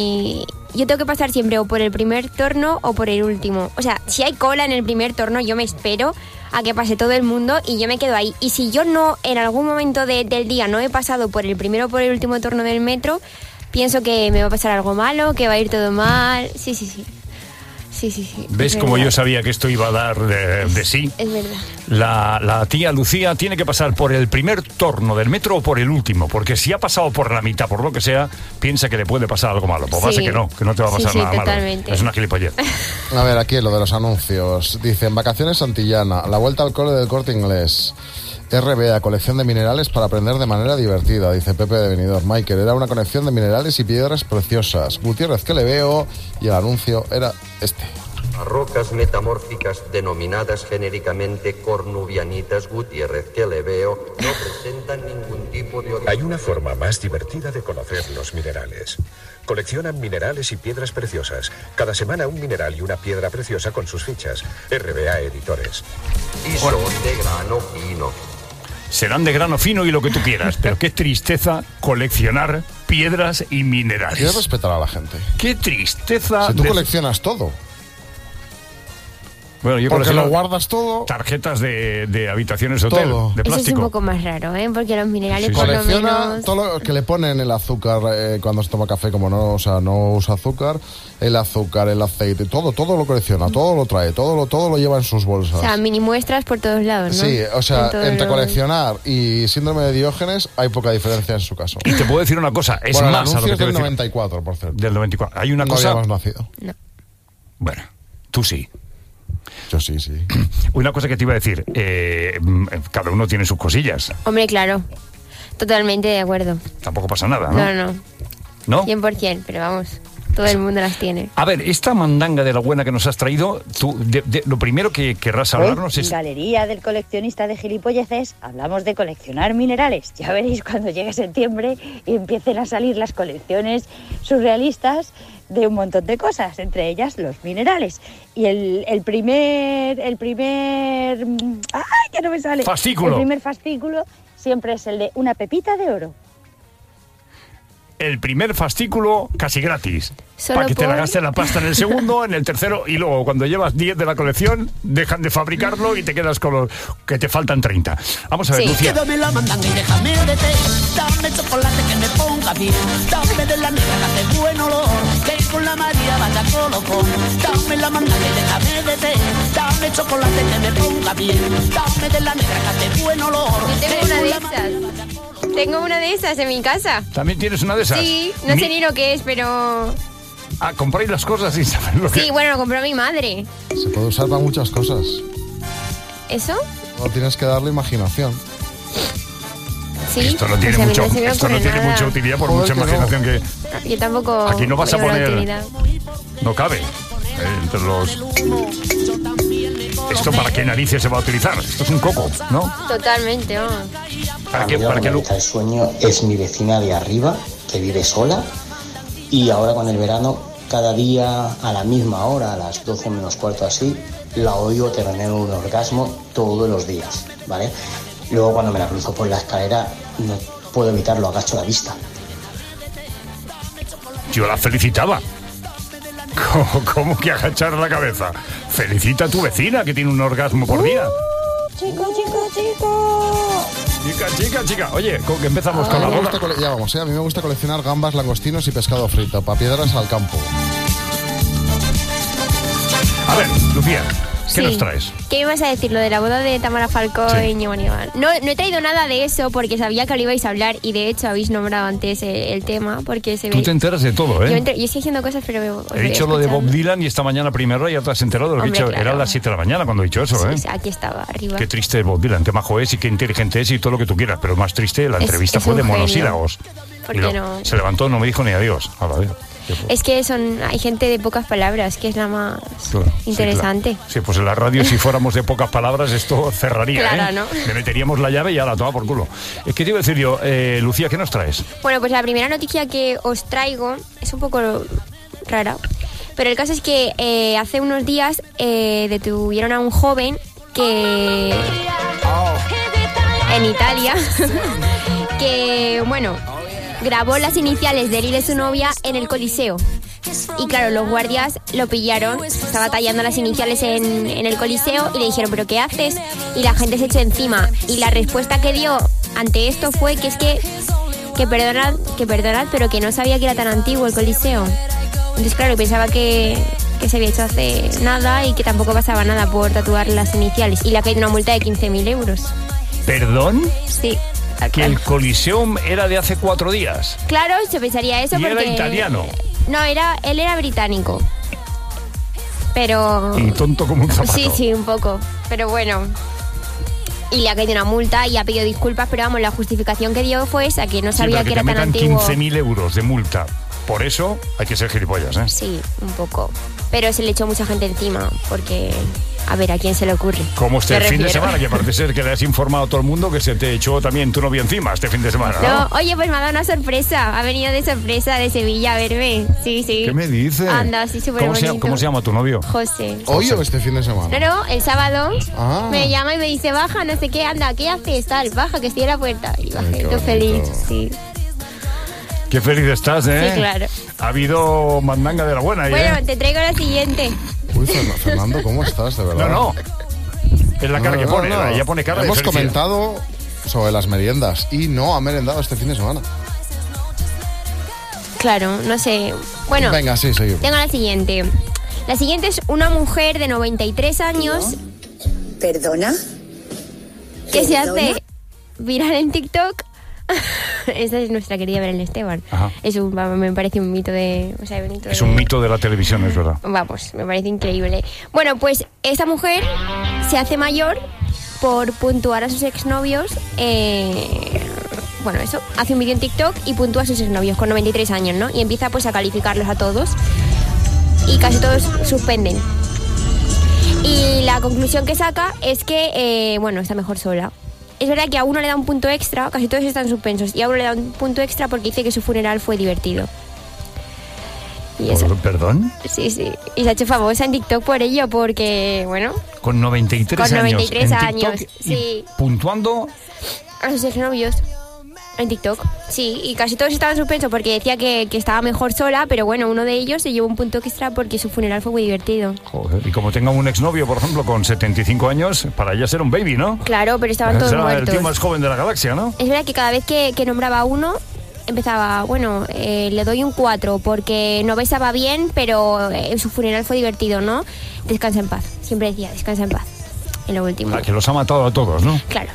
Speaker 11: Y yo tengo que pasar siempre o por el primer torno o por el último. O sea, si hay cola en el primer torno, yo me espero a que pase todo el mundo y yo me quedo ahí. Y si yo no, en algún momento de- del día no he pasado por el primero o por el último torno del metro, pienso que me va a pasar algo malo, que va a ir todo mal. Sí, sí, sí. Sí, sí, sí.
Speaker 4: ¿Ves
Speaker 11: Es
Speaker 4: cómo
Speaker 11: verdad.
Speaker 4: yo sabía que esto iba a dar de, de sí?
Speaker 11: Es verdad.
Speaker 4: La, la tía Lucía tiene que pasar por el primer torno del metro o por el último, porque si ha pasado por la mitad, por lo que sea, piensa que le puede pasar algo malo. Pues va a ser
Speaker 11: Sí.
Speaker 4: que no, que no te va a
Speaker 11: Sí,
Speaker 4: pasar
Speaker 11: sí,
Speaker 4: nada
Speaker 11: totalmente.
Speaker 4: malo. Es una gilipollez.
Speaker 12: A ver, aquí lo de los anuncios. Dicen, vacaciones Santillana, la vuelta al cole del Corte Inglés. R B A, colección de minerales para aprender de manera divertida, dice Pepe de Benidorm. Michael, era una colección de minerales y piedras preciosas. Gutiérrez, que le veo, y el anuncio era este.
Speaker 14: A rocas metamórficas denominadas genéricamente cornubianitas Gutiérrez que le veo no presentan ningún tipo de...
Speaker 15: Hay una forma más divertida de conocer los minerales. Coleccionan minerales y piedras preciosas. Cada semana un mineral y una piedra preciosa con sus fichas. R B A Editores.
Speaker 14: Y son de grano fino.
Speaker 4: Serán de grano fino y lo que tú quieras, pero qué tristeza coleccionar piedras y minerales.
Speaker 12: Quiero respetar a la gente.
Speaker 4: Qué tristeza.
Speaker 12: Si tú
Speaker 4: de-
Speaker 12: coleccionas todo.
Speaker 4: Bueno, yo
Speaker 12: Porque
Speaker 4: colecciono
Speaker 12: lo guardas todo.
Speaker 4: tarjetas de, de habitaciones de hotel,
Speaker 12: Todo.
Speaker 4: de
Speaker 11: Eso es un
Speaker 4: plástico.
Speaker 11: poco más raro, ¿eh? Porque los minerales por lo
Speaker 12: Colecciona
Speaker 11: menos...
Speaker 12: todo lo que le ponen el azúcar eh, cuando se toma café, como no, o sea, no usa azúcar, el azúcar, el aceite, todo, todo lo colecciona, todo lo trae, todo lo, todo lo lleva en sus bolsas.
Speaker 11: O sea, mini muestras por todos lados, ¿no?
Speaker 12: Sí, o sea,
Speaker 11: En todos
Speaker 12: entre
Speaker 11: los-
Speaker 12: coleccionar y síndrome de Diógenes hay poca diferencia en su caso.
Speaker 4: Y te puedo decir una cosa, es
Speaker 12: Bueno, el
Speaker 4: más a lo
Speaker 12: anuncio
Speaker 4: que
Speaker 12: es
Speaker 4: te
Speaker 12: del
Speaker 4: voy a decir.
Speaker 12: noventa y cuatro, por cierto.
Speaker 4: Del noventa y cuatro. Hay una
Speaker 12: No
Speaker 4: cosa...
Speaker 12: habíamos nacido.
Speaker 4: Bueno, tú sí.
Speaker 12: Yo sí, sí.
Speaker 4: Una cosa que te iba a decir, eh, mm, cada uno tiene sus cosillas,
Speaker 11: Hombre, claro. Totalmente de acuerdo.
Speaker 4: tampoco pasa nada, ¿no?
Speaker 11: No, no.
Speaker 4: ¿No?
Speaker 11: cien por ciento, pero vamos, todo el mundo las tiene.
Speaker 4: A ver, esta mandanga de la buena que nos has traído, tú, de- de- lo primero que querrás hablarnos
Speaker 16: Hoy,
Speaker 4: es...
Speaker 16: Galería del Coleccionista de Gilipolleces, hablamos de coleccionar minerales. Ya veréis cuando llegue septiembre y empiecen a salir las colecciones surrealistas de un montón de cosas, entre ellas los minerales. Y el, el primer... el primer... ¡Ay, que no me sale!
Speaker 4: Fascículo.
Speaker 16: El primer fascículo siempre es el de una pepita de oro.
Speaker 4: El primer fascículo casi gratis.
Speaker 16: Solo
Speaker 4: Para que te la
Speaker 16: por-
Speaker 4: gastes la pasta en el segundo, en el tercero, y luego cuando llevas diez de la colección, dejan de fabricarlo y te quedas con los que te faltan treinta. Vamos a ver, Lucía.
Speaker 17: Quédame la mandanga y déjame de té. Dame chocolate que me ponga bien. Dame de la negra que hace buen olor. Que con la María vaya colocón. Dame la mandanga y déjame de té. Dame chocolate que me ponga bien. Dame de la negra que hace buen olor.
Speaker 11: Yo tengo
Speaker 17: Que
Speaker 11: una
Speaker 17: con
Speaker 11: de
Speaker 17: la
Speaker 11: esas. Tengo una de esas en mi casa.
Speaker 4: ¿También tienes una de esas?
Speaker 11: Sí, no
Speaker 4: Mi-
Speaker 11: sé ni lo que es, pero...
Speaker 4: Ah, compráis las cosas sin saber lo que...
Speaker 11: Sí, bueno, lo compró mi madre.
Speaker 12: Se puede usar para muchas cosas.
Speaker 11: ¿Eso?
Speaker 12: No tienes que darle imaginación.
Speaker 11: Sí.
Speaker 4: Esto no tiene,
Speaker 11: Pues a mí
Speaker 4: mucho,
Speaker 11: no se me
Speaker 4: esto no
Speaker 11: ocurre
Speaker 4: tiene
Speaker 11: nada.
Speaker 4: mucha utilidad por
Speaker 12: Joder,
Speaker 4: mucha
Speaker 12: que no.
Speaker 4: imaginación que
Speaker 11: Yo tampoco...
Speaker 4: Aquí no vas a
Speaker 11: veo la
Speaker 4: poner-
Speaker 11: utilidad.
Speaker 4: no cabe. Eh, entre los... ¿Esto para qué narices se va a utilizar? Esto es un coco, ¿no?
Speaker 11: Totalmente, vamos.
Speaker 4: ¿Para qué,
Speaker 18: A mí lo
Speaker 4: para
Speaker 18: que
Speaker 4: qué
Speaker 18: me
Speaker 4: lo-
Speaker 18: quita el sueño es mi vecina de arriba, que vive sola, y ahora con el verano, cada día a la misma hora, a las doce menos cuarto así, la oigo tener un orgasmo todos los días, ¿vale? Luego cuando me la cruzo por la escalera, no puedo evitarlo, agacho la vista.
Speaker 4: Yo la felicitaba. ¿Cómo, cómo que agachar la cabeza? Felicita a tu vecina que tiene un orgasmo por día.
Speaker 16: Chico, chico, chico.
Speaker 4: Chica, chica, chica. Oye, ¿con qué empezamos con la
Speaker 12: A mí me
Speaker 4: boda?
Speaker 12: gusta cole- ya vamos, ¿eh? A mí me gusta coleccionar gambas, langostinos y pescado frito. Pa' piedras al campo.
Speaker 4: A ver, Lucía, ¿Qué
Speaker 11: Sí.
Speaker 4: nos traes?
Speaker 11: ¿Qué ibas a decir? Lo de la boda de Tamara Falcó
Speaker 4: Sí.
Speaker 11: y Ñigo Nigal. No, no he traído nada de eso porque sabía que lo ibais a hablar y de hecho habéis nombrado antes el, el tema porque se
Speaker 4: Tú
Speaker 11: ve...
Speaker 4: te enteras de todo, ¿eh?
Speaker 11: Yo, enter- yo estoy haciendo cosas pero... me- os
Speaker 4: He
Speaker 11: voy
Speaker 4: dicho lo de Bob
Speaker 11: escuchando.
Speaker 4: Dylan y esta mañana primero ya te has enterado de lo que he
Speaker 11: Hombre,
Speaker 4: dicho.
Speaker 11: claro.
Speaker 4: Era a las siete de la mañana cuando he dicho eso, ¿eh?
Speaker 11: Sí, aquí estaba, arriba.
Speaker 4: Qué triste es Bob Dylan, qué majo es y qué inteligente es y todo lo que tú quieras, pero más triste, la
Speaker 11: Es-
Speaker 4: entrevista
Speaker 11: es
Speaker 4: fue
Speaker 11: un
Speaker 4: de
Speaker 11: genio.
Speaker 4: monosílabos.
Speaker 11: Porque
Speaker 4: Y lo-
Speaker 11: no-
Speaker 4: Se levantó, no me dijo ni adiós. A la vez.
Speaker 11: Es que son hay gente de pocas palabras, que es la más
Speaker 4: Claro, sí,
Speaker 11: interesante.
Speaker 4: claro. Sí, pues en la radio si fuéramos de pocas palabras esto cerraría,
Speaker 11: Claro,
Speaker 4: ¿eh?
Speaker 11: ¿no?
Speaker 4: Le meteríamos la llave y ya la toma por culo. Es que te iba a decir yo, eh, Lucía, ¿qué nos traes?
Speaker 11: Bueno, pues la primera noticia que os traigo es un poco rara, pero el caso es que eh, hace unos días eh, detuvieron a un joven que en Italia que, bueno, grabó las iniciales de él y de su novia en el Coliseo. Y claro, los guardias lo pillaron, estaba tallando las iniciales en, en el Coliseo y le dijeron, ¿pero qué haces? Y la gente se echó encima. Y la respuesta que dio ante esto fue que es que, que perdonad, que perdonad, pero que no sabía que era tan antiguo el Coliseo. Entonces, claro, pensaba que, que se había hecho hace nada y que tampoco pasaba nada por tatuar las iniciales. Y le ha caído una multa de quince mil euros.
Speaker 4: ¿Perdón?
Speaker 11: Sí. tal
Speaker 4: Que
Speaker 11: cual.
Speaker 4: el Coliseum era de hace cuatro días.
Speaker 11: Claro, se pensaría eso
Speaker 4: Y
Speaker 11: porque...
Speaker 4: era italiano.
Speaker 11: No, era, él era británico. Pero...
Speaker 4: Y tonto como un zapato.
Speaker 11: Sí, sí, un poco. Pero bueno. Y le ha caído una multa y ha pedido disculpas, pero vamos, la justificación que dio fue esa, que no
Speaker 4: Sí,
Speaker 11: sabía
Speaker 4: pero
Speaker 11: que
Speaker 4: que
Speaker 11: era
Speaker 4: te
Speaker 11: tan
Speaker 4: metan
Speaker 11: antiguo.
Speaker 4: quince mil euros de multa. Por eso hay que ser gilipollas, ¿eh?
Speaker 11: Sí, un poco. Pero se le echó mucha gente encima, porque... A ver, ¿a quién se le ocurre?
Speaker 4: Como este
Speaker 11: Me
Speaker 4: fin de
Speaker 11: refiero.
Speaker 4: semana, que parece ser que le has informado a todo el mundo que se te echó también tu novio encima este fin de semana, ¿no?
Speaker 11: No, oye, pues me ha dado una sorpresa. Ha venido de sorpresa de Sevilla a verme. Sí, sí.
Speaker 4: ¿Qué me dices?
Speaker 11: Anda, sí, súper
Speaker 4: ¿Cómo se,
Speaker 11: bonito.
Speaker 4: ¿Cómo se llama tu novio?
Speaker 11: José.
Speaker 12: ¿Hoy o este fin de semana?
Speaker 11: No, no, el sábado
Speaker 12: Ah.
Speaker 11: me llama y me dice, baja, no sé qué, anda, ¿qué haces? Tal, baja, que estoy en la puerta. Y bajé,
Speaker 12: qué
Speaker 11: todo
Speaker 12: bonito.
Speaker 11: feliz, sí.
Speaker 4: Qué feliz estás, ¿eh?
Speaker 11: Sí, claro.
Speaker 4: Ha habido mandanga de la buena ahí,
Speaker 11: Bueno,
Speaker 4: ¿eh?
Speaker 11: te traigo la siguiente.
Speaker 12: Uy, Fernan- Fernando, ¿cómo estás, de verdad?
Speaker 4: No, no. Es la cara
Speaker 12: No,
Speaker 4: que
Speaker 12: no,
Speaker 4: pone,
Speaker 12: no.
Speaker 4: ella pone cara de
Speaker 12: Hemos
Speaker 4: felicidad.
Speaker 12: comentado sobre las meriendas y no ha merendado este fin de semana.
Speaker 11: Claro, no sé. Bueno,
Speaker 12: Venga, sí, seguimos.
Speaker 11: tengo la siguiente. La siguiente es una mujer de noventa y tres años.
Speaker 19: ¿Perdona?
Speaker 11: Que se
Speaker 19: ¿Perdona?
Speaker 11: hace viral en TikTok. Esa es nuestra querida Belén Esteban.
Speaker 4: Ajá.
Speaker 11: Es un, vamos, me parece un mito de... O sea, un mito
Speaker 4: Es
Speaker 11: de-
Speaker 4: un mito de la televisión, es verdad.
Speaker 11: Vamos, me parece increíble. Bueno, pues esta mujer se hace mayor por puntuar a sus exnovios. eh, bueno, eso, hace un vídeo en TikTok y puntúa a sus exnovios con noventa y tres años, ¿no? Y empieza pues a calificarlos a todos. Y casi todos suspenden. Y la conclusión que saca es que, eh, bueno, está mejor sola. Es verdad que a uno le da un punto extra, casi todos están suspensos, y a uno le da un punto extra porque dice que su funeral fue divertido. Y eso.
Speaker 4: ¿Perdón?
Speaker 11: Sí, sí. Y se ha hecho famosa en TikTok por ello, porque, bueno,
Speaker 4: Con noventa y tres
Speaker 11: con
Speaker 4: años.
Speaker 11: noventa y tres
Speaker 4: en
Speaker 11: años,
Speaker 4: TikTok y
Speaker 11: sí.
Speaker 4: puntuando.
Speaker 11: A sus exnovios. En TikTok, sí. Y casi todos estaban suspensos porque decía que, que estaba mejor sola, pero bueno, uno de ellos se llevó un punto extra porque su funeral fue muy divertido.
Speaker 4: Joder, y como tenga un exnovio, por ejemplo, con setenta y cinco años, para ella ser un baby, ¿no?
Speaker 11: Claro, pero estaban todos
Speaker 4: Será el
Speaker 11: muertos.
Speaker 4: tío más joven de la galaxia, ¿no?
Speaker 11: Es verdad que cada vez que, que nombraba a uno, empezaba, bueno, eh, le doy un cuatro porque no besaba bien, pero eh, su funeral fue divertido, ¿no? Descansa en paz. Siempre decía, descansa en paz. En lo último.
Speaker 4: La que los ha matado a todos, ¿no?
Speaker 11: Claro.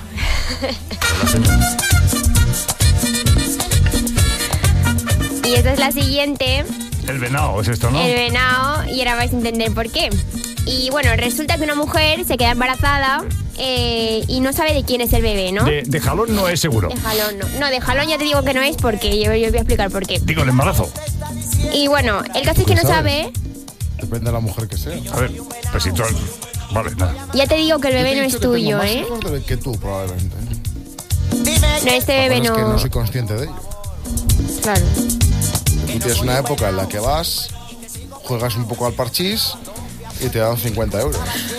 Speaker 11: Y esta es la siguiente.
Speaker 4: El venado es esto, ¿no?
Speaker 11: El venado, y ahora vais a entender por qué. Y bueno, resulta que una mujer se queda embarazada eh, y no sabe de quién es el bebé, ¿no?
Speaker 4: De, de jalón no es seguro.
Speaker 11: De jalón no. No, de jalón ya te digo que no es porque yo, yo voy a explicar por qué.
Speaker 4: Digo, el embarazo.
Speaker 11: Y bueno, el caso es que no sabe.
Speaker 12: Depende de la mujer que sea.
Speaker 4: A ver, pues si tú... Vale, nada.
Speaker 11: Ya te digo que el
Speaker 12: Yo te
Speaker 11: bebé
Speaker 12: he
Speaker 11: no
Speaker 12: dicho
Speaker 11: es
Speaker 12: que tengo
Speaker 11: tuyo,
Speaker 12: más
Speaker 11: ¿eh?
Speaker 12: hijos de- que tú, probablemente.
Speaker 11: No, este bebé
Speaker 12: Lo que pasa es que
Speaker 11: no.
Speaker 12: no soy consciente de ello.
Speaker 11: Claro.
Speaker 12: Tú tienes una época en la que vas, juegas un poco al parchís y te dan cincuenta euros.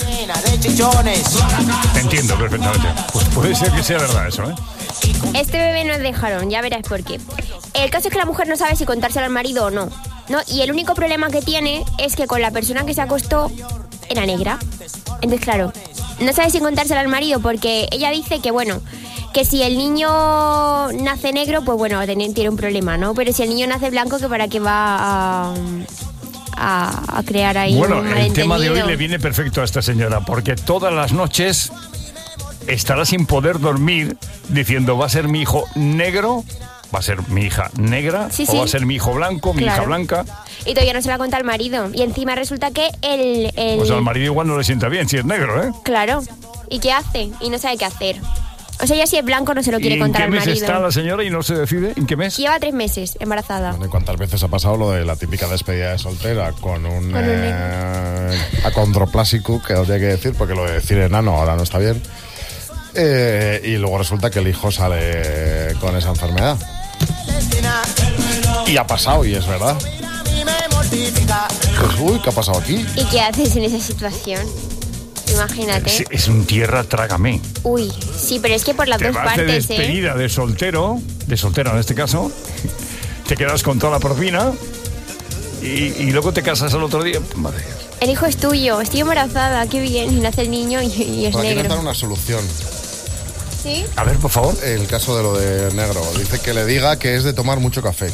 Speaker 4: Te entiendo perfectamente. Pues puede ser que sea verdad eso, ¿eh?
Speaker 11: Este bebé no es de jalón, ya verás por qué. El caso es que la mujer no sabe si contárselo al marido o no. ¿No? Y el único problema que tiene es que con la persona que se acostó era negra. Entonces, claro, no sabe si contárselo al marido porque ella dice que, bueno, que si el niño nace negro, pues bueno, tiene, tiene un problema, ¿no? Pero si el niño nace blanco, que para qué va a, a, a crear ahí
Speaker 4: Bueno,
Speaker 11: un
Speaker 4: el tema de hoy
Speaker 11: malentendido.
Speaker 4: le viene perfecto a esta señora, porque todas las noches estará sin poder dormir diciendo, ¿va a ser mi hijo negro? ¿Va a ser mi hija negra?
Speaker 11: Sí,
Speaker 4: ¿O
Speaker 11: sí.
Speaker 4: va a ser mi hijo blanco, mi
Speaker 11: Claro.
Speaker 4: hija blanca?
Speaker 11: Y todavía no se la cuenta al marido. Y encima resulta que el... el...
Speaker 4: Pues al marido igual no le sienta bien si es negro, ¿eh?
Speaker 11: Claro. ¿Y qué hace? Y no sabe qué hacer. O sea, ya si es blanco no se lo quiere
Speaker 4: ¿Y en
Speaker 11: contar
Speaker 4: qué
Speaker 11: al
Speaker 4: mes
Speaker 11: marido.
Speaker 4: está la señora y no se decide? ¿En qué mes?
Speaker 11: Lleva tres meses embarazada.
Speaker 12: Bueno, ¿y cuántas veces ha pasado lo de la típica despedida de soltera con un,
Speaker 11: Con un
Speaker 12: eh, acondroplásico, que habría que decir, porque lo de decir enano ahora no está bien, eh, y luego resulta que el hijo sale con esa enfermedad? Y ha pasado, y es verdad. Pues, uy, ¿qué ha pasado aquí?
Speaker 11: ¿Y qué haces en esa situación? Imagínate.
Speaker 4: Es, es un tierra trágame.
Speaker 11: Uy, sí, pero es que por las
Speaker 4: Te
Speaker 11: dos
Speaker 4: vas de
Speaker 11: partes, ¿eh?
Speaker 4: despedida de soltero, de soltero en este caso, te quedas con toda la propina y, y luego te casas al otro día. Madre.
Speaker 11: El hijo es tuyo, estoy embarazada, qué bien. Y nace el niño y, y es
Speaker 12: Por aquí nos dan
Speaker 11: negro.
Speaker 12: una solución.
Speaker 11: ¿Sí?
Speaker 4: A ver, por favor.
Speaker 12: El caso de lo de negro. Dice que le diga que es de tomar mucho café.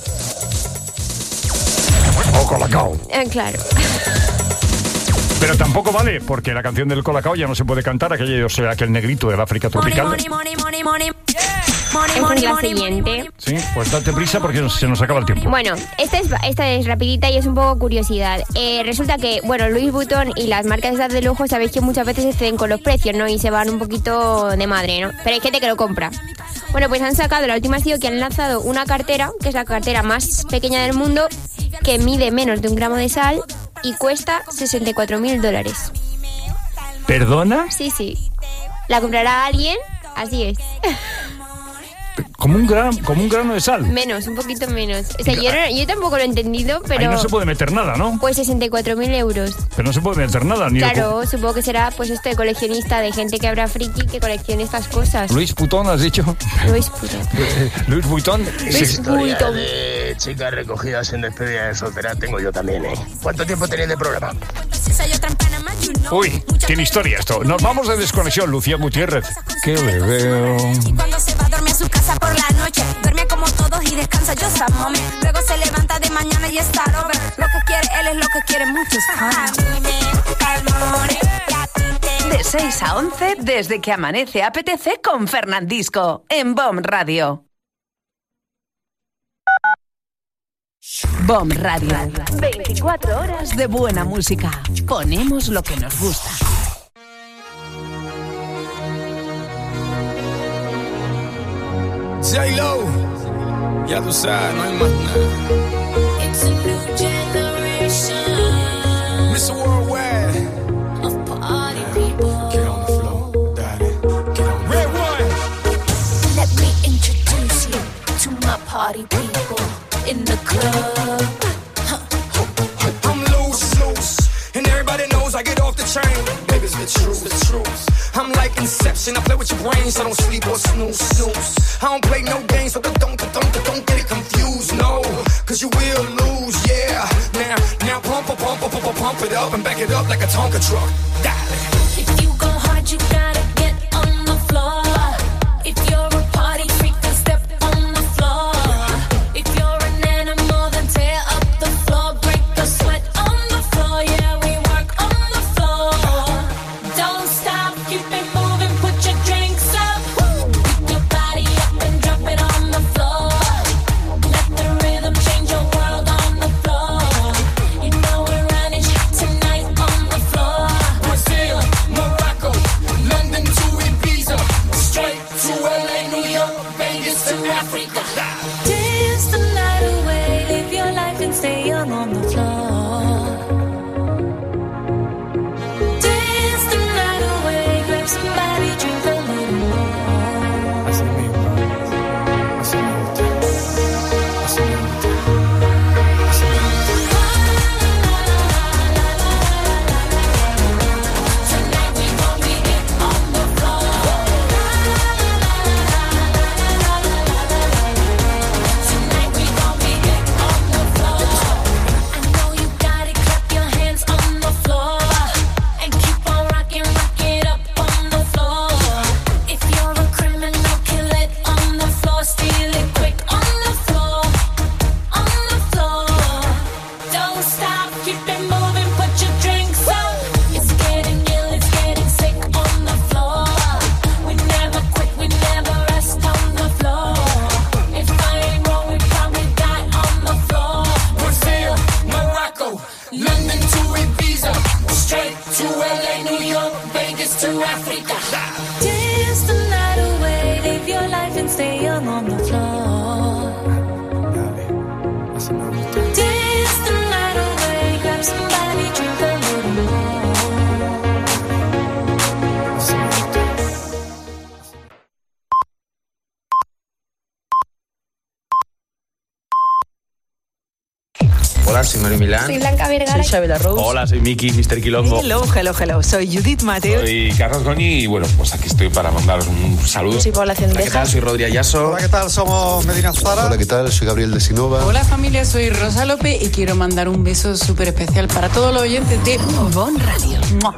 Speaker 4: O colacao.
Speaker 11: Eh, claro.
Speaker 4: Pero tampoco vale, porque la canción del colacao ya no se puede cantar, aquello, o sea, aquel negrito del África tropical.
Speaker 11: Esta es la siguiente.
Speaker 4: Sí, pues date prisa porque se nos acaba el tiempo.
Speaker 11: Bueno, esta es, esta es rapidita y es un poco curiosidad. Eh, resulta que, bueno, Louis Vuitton y las marcas estas de lujo, sabéis que muchas veces exceden con los precios, ¿no? Y se van un poquito de madre, ¿no? Pero hay gente que lo compra. Bueno, pues han sacado, la última ha sido que han lanzado una cartera, que es la cartera más pequeña del mundo, que mide menos de un gramo de sal y cuesta sesenta y cuatro mil dólares.
Speaker 4: ¿Perdona?
Speaker 11: Sí, sí. ¿La comprará alguien? Así es.
Speaker 4: Como un, gran, como un grano de sal.
Speaker 11: Menos, un poquito menos. O sea, yo, no- yo tampoco lo he entendido, pero...
Speaker 4: Ahí no se puede meter nada, ¿no?
Speaker 11: Pues sesenta y cuatro mil euros.
Speaker 4: Pero no se puede meter nada. Ni
Speaker 11: Claro, supongo que será pues esto de coleccionista, de gente que habrá friki que coleccione estas cosas.
Speaker 4: Luis Putón, has dicho.
Speaker 11: Luis Vuitton.
Speaker 4: Luis Vuitton.
Speaker 11: Luis
Speaker 19: Historia
Speaker 11: Vuitton.
Speaker 19: de chicas recogidas en despedida de soltera tengo yo también, ¿eh? ¿Cuánto tiempo tenéis de programa?
Speaker 4: Uy, tiene historia esto. Nos vamos de desconexión, Lucía Gutiérrez. ¿Qué le veo?
Speaker 20: Cuando se va a dormir a su casa por la noche, duerme como todos y descansa yo mami. Luego se levanta de mañana y está over. Lo que quiere él es lo que quiere muchos.
Speaker 1: De seis a once, desde que amanece apetece con Fernandisco, en B O M Radio. B O M Radio. veinticuatro horas de buena música. Ponemos lo que nos gusta.
Speaker 2: J-Lo, ya tú sabes, no hay más nada.
Speaker 20: It's a new generation
Speaker 2: mister Worldwide.
Speaker 20: of party people.
Speaker 2: Get on the floor, daddy. Get on the Red one.
Speaker 20: Let me introduce you to my party people in the club.
Speaker 2: I'm loose, loose, and everybody knows I get off the train. Baby, it's the truth, the truth. I'm like Inception, I play with your brains, I don't sleep or snooze, snooze. I don't play no games, so don't, don't, don't, don't get it confused, no, cause you will lose, yeah. Now, now pump, pump, pump, pump, pump, pump it up and back it up like a Tonka truck. Dale.
Speaker 20: If you go hard, you gotta get on the floor. If you're a party freak, then step on the floor. If you're an animal, then tear up the floor. Break the sweat on the floor, yeah, we work on the floor. Don't stop, keep it moving, put your drinks up. Pick your body up and drop it on the floor. Let the rhythm change your world on the floor. You know we're running shit tonight on the floor.
Speaker 2: Brazil, Morocco, London to Ibiza, straight to L A, New York, Vegas to Africa.
Speaker 20: Dance the night away, live your life and stay young on the floor. Dance the night away, grab somebody, drink a little more. Tonight we gon' be it on the floor. Tonight we gon' be it on the floor. I know you to Africa. Dance the night away, live your life and stay young on the floor. Dance the night away, grab somebody, drink a little more.
Speaker 21: Hola, soy Mario Milán.
Speaker 22: Soy Blanca Vergara.
Speaker 21: Soy Xabi Rose.
Speaker 23: Hola, soy Miki, mister Quilombo.
Speaker 22: Hello, hello, hello. Soy Judith Mateus.
Speaker 23: Soy Carlos Goñi y bueno, pues aquí estoy para mandaros un saludo.
Speaker 22: Soy Paula Cendeja.
Speaker 21: Hola, ¿qué tal? Soy Rodri Ayaso.
Speaker 24: Hola, ¿qué tal? Somos Medina Zara.
Speaker 25: Hola, ¿qué tal? Soy Gabriel de Sinova.
Speaker 26: Hola familia, soy Rosa López y quiero mandar un beso súper especial para todos los oyentes de Bon Radio. ¡Mua!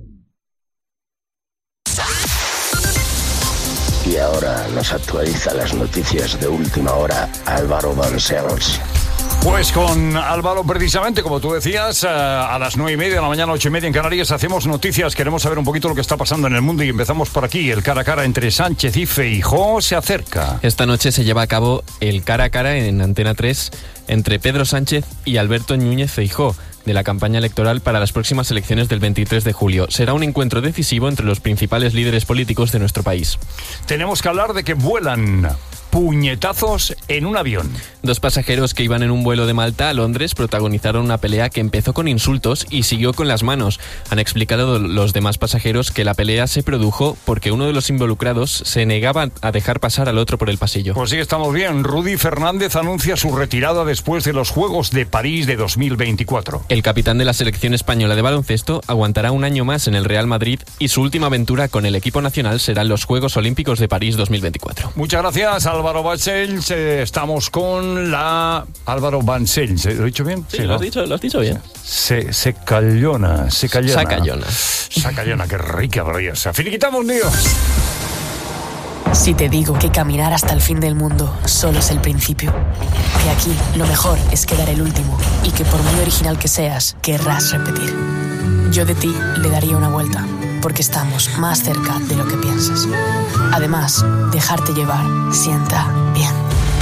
Speaker 19: Y ahora nos actualiza las noticias de última hora Álvaro Vancells.
Speaker 4: Pues con Álvaro, precisamente, como tú decías, a las nueve y media de la mañana, ocho y media en Canarias, hacemos noticias. Queremos saber un poquito lo que está pasando en el mundo y empezamos por aquí. El cara a cara entre Sánchez y Feijóo se acerca.
Speaker 27: Esta noche se lleva a cabo el cara a cara en Antena tres entre Pedro Sánchez y Alberto Núñez Feijóo, de la campaña electoral para las próximas elecciones del veintitrés de julio. Será un encuentro decisivo entre los principales líderes políticos de nuestro país.
Speaker 4: Tenemos que hablar de que vuelan puñetazos en un avión.
Speaker 27: Dos pasajeros que iban en un vuelo de Malta a Londres protagonizaron una pelea que empezó con insultos y siguió con las manos. Han explicado los demás pasajeros que la pelea se produjo porque uno de los involucrados se negaba a dejar pasar al otro por el pasillo.
Speaker 4: Pues sí, estamos bien. Rudy Fernández anuncia su retirada después de los Juegos de París de dos mil veinticuatro.
Speaker 27: El capitán de la selección española de baloncesto aguantará un año más en el Real Madrid y su última aventura con el equipo nacional serán los Juegos Olímpicos de París dos mil veinticuatro.
Speaker 4: Muchas gracias, Álvaro Vancells. Eh, estamos con la... Álvaro Vancells, ¿lo he dicho bien?
Speaker 27: Sí, sí, lo, has dicho, lo has dicho bien.
Speaker 4: Se, se callona, se callona.
Speaker 27: Sacallona.
Speaker 4: Sacallona, qué rica belleza. Finiquitamos, tío.
Speaker 28: Si te digo que caminar hasta el fin del mundo solo es el principio, que aquí lo mejor es quedar el último y que por muy original que seas, querrás repetir. Yo de ti le daría una vuelta, porque estamos más cerca de lo que piensas. Además, dejarte llevar sienta bien.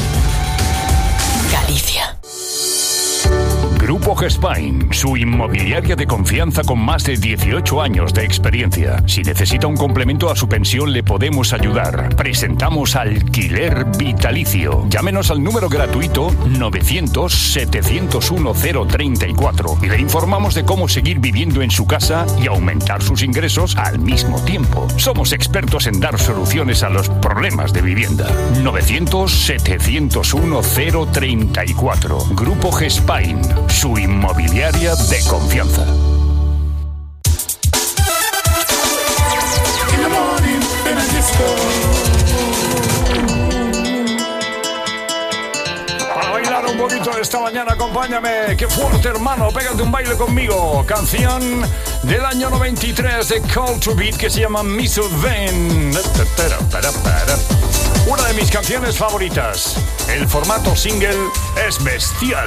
Speaker 28: Galicia.
Speaker 4: Grupo Gespain, su inmobiliaria de confianza con más de dieciocho años de experiencia. Si necesita un complemento a su pensión, le podemos ayudar. Presentamos Alquiler Vitalicio. Llámenos al número gratuito novecientos, setecientos uno, cero treinta y cuatro y le informamos de cómo seguir viviendo en su casa y aumentar sus ingresos al mismo tiempo. Somos expertos en dar soluciones a los problemas de vivienda. novecientos, setecientos uno, cero treinta y cuatro. Grupo Gespain, su inmobiliaria de confianza. Para bailar un poquito esta mañana, acompáñame. Qué fuerte, hermano. Pégate un baile conmigo. Canción del año noventa y tres de Call to Beat que se llama Miss Vain. Una de mis canciones favoritas. El formato single es bestial.